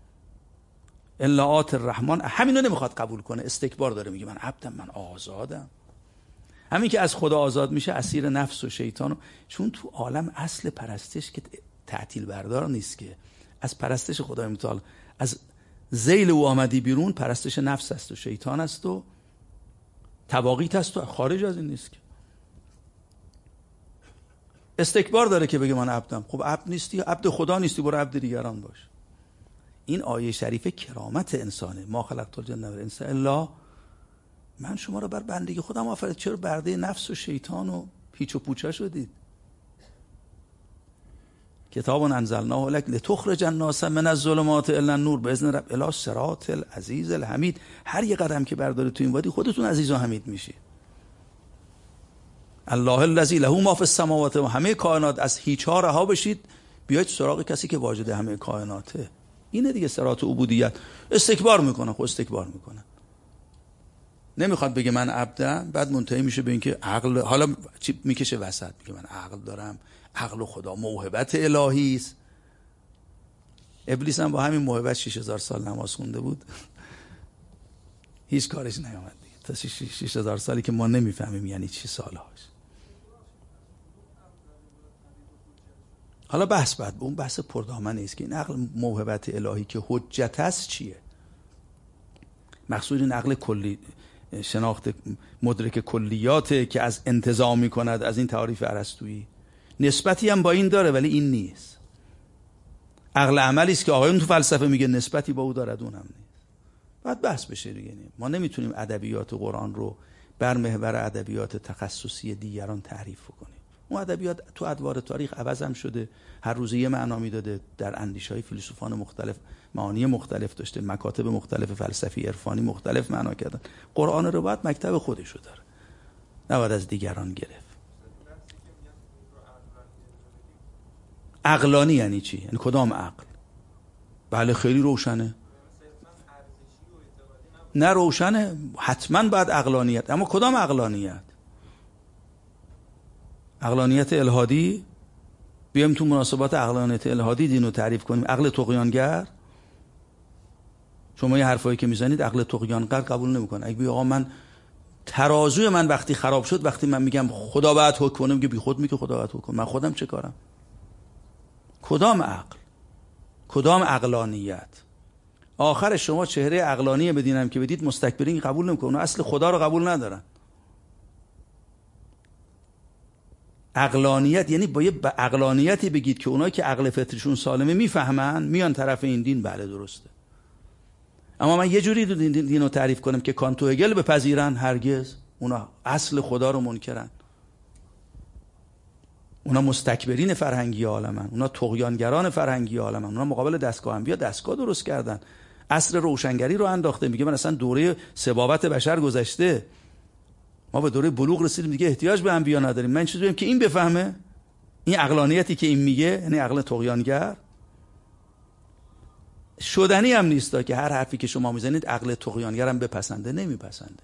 B: الا الرحمن همینو نمیخواد قبول کنه، استکبار داره، میگه من عبدم، من آزادم. همین که از خدا آزاد میشه اسیر نفس و شیطان و... چون تو عالم اصل پرستش که تعطیل بردار نیست، که از پرستش خدای متعال از ذیل او آمدی بیرون، پرستش نفس است و شیطان است و تواقیت است و خارج از این نیست که. استکبار داره که بگه من عبدم. خب عبد نیستی، عبد خدا نیستی، برو عبد دیگران باش. این آیه شریفه کرامت انسانه. ما خلقت الجن والانس الا، من شما رو بر بندگی خودم آفریدم، چرا برده نفس و شیطان و پیچ و پوچه شدید؟ کتاب انزلناه الیک لتخرج الناس من الظلمات الی النور باذن رب الی صراط العزیز الحمید. هر یه قدم که برداره تو این وادی خودتون عزیز و حمید میشی. الله الذی له ما فی السماوات، و همه کائنات، از هیچ ها رها بشید بیاید سراغ کسی که واجد همه کائناته. اینه دیگه صراط عبودیت. استکبار میکنه، خب استکبار میکنه، نمیخواد بگه من عبدم، بعد منتهی میشه به اینکه عقل، حالا چی میکشه وسط، میگه من عقل دارم، عقل و خدا موهبت الهی است. ابلیس هم با همین موهبت شش هزار سال نماز خونده بود، هیچ کارش نیامد دیگه، تا شش هزار سالی که ما نمیفهمیم یعنی چی سالهاش. حالا بحث بعد اون بحث پردامنه است که این عقل موهبت الهی که حجت است چیه؟ مقصود این عقل کلی، شناخت مدرک کلیاته که از انتزاع میکند از این تعاریف ارسطویی. نسبتی هم با این داره ولی این نیست. عقل عملی است که آقایون تو فلسفه میگه نسبتی با او دارد، اون هم نیست. بعد بحث بشه دیگه. ما نمیتونیم ادبیات قرآن رو بر محور ادبیات تخصصی دیگران تعریف کنیم. اون ادبیات تو ادوار تاریخ عوض هم شده، هر روزه یه معنا میداده، در اندیشه‌های فیلسوفان مختلف معانی مختلف داشته، مکاتب مختلف فلسفی عرفانی مختلف معنا کردن. قرآن رو باید مکتب خودشو داره، نباید از دیگران گرفت. عقلانی یعنی چی؟ یعنی کدام عقل؟ بله خیلی روشنه. نه روشنه، حتما باید عقلانیت. اما کدام عقلانیت؟ عقلانیت الهادی؟ بیایم تو مناسبات عقلانیت الهادی دین رو تعریف کنیم. عقل طغیانگر؟ شما یه حرفایی که میزنید عقل طغیانگر قبول نمیکنه. اگه بگی آقا من ترازوی من وقتی خراب شد، وقتی من میگم خدا باید حکم کنه، میگه بی خود میگه خدا باید حکم کنه، من خودم چه کارم؟ کدام عقل؟ کدام عقلانیت؟ آخر شما چهره عقلانی بدینم که بدید مستکبرین قبول نمیکنن، اصل خدا رو قبول ندارن. عقلانیت یعنی با یه عقلانیتی بگید که اونایی که عقل فطریشون سالمه میفهمن، میان طرف این دین، بله درسته. اما من یه جوری دین, دین, دین رو تعریف کنم که کانت و هگل بپذیرن، هرگز. اونا اصل خدا رو منکرن، اونا مستکبرین فرهنگی عالمن، اونا طغیانگران فرهنگی عالمن، اونا مقابل دستگاه انبیا دستگاه درست کردن، عصر روشنگری رو انداخته. میگه من اصلا دوره سبابت بشر گذشته، ما به دوره بلوغ رسیدیم دیگه، احتیاج به انبیا نداریم. من چیزی بگم که این بفهمه، این عقلانیتی که این میگه یعنی عقل طغیانگر. شدنی هم نیستا که هر حرفی که شما میزنید عقل طغیانگر هم بپسنده، نمیپسنده.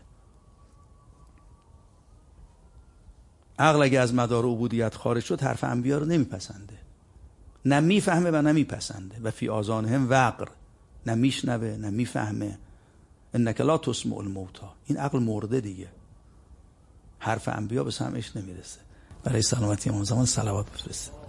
B: عقل اگه از مدار عبودیت خارج شد حرف انبیا رو نمیپسنده، نه میفهمه و نه میپسنده. و فی آذانهم وقر، نه میشنوه نه میفهمه. انک لا تسمع الموتی، این عقل مرده دیگه، حرف انبیا به سمعش نمیرسه. برای سلامتی امام زمان صلوات بفرسته.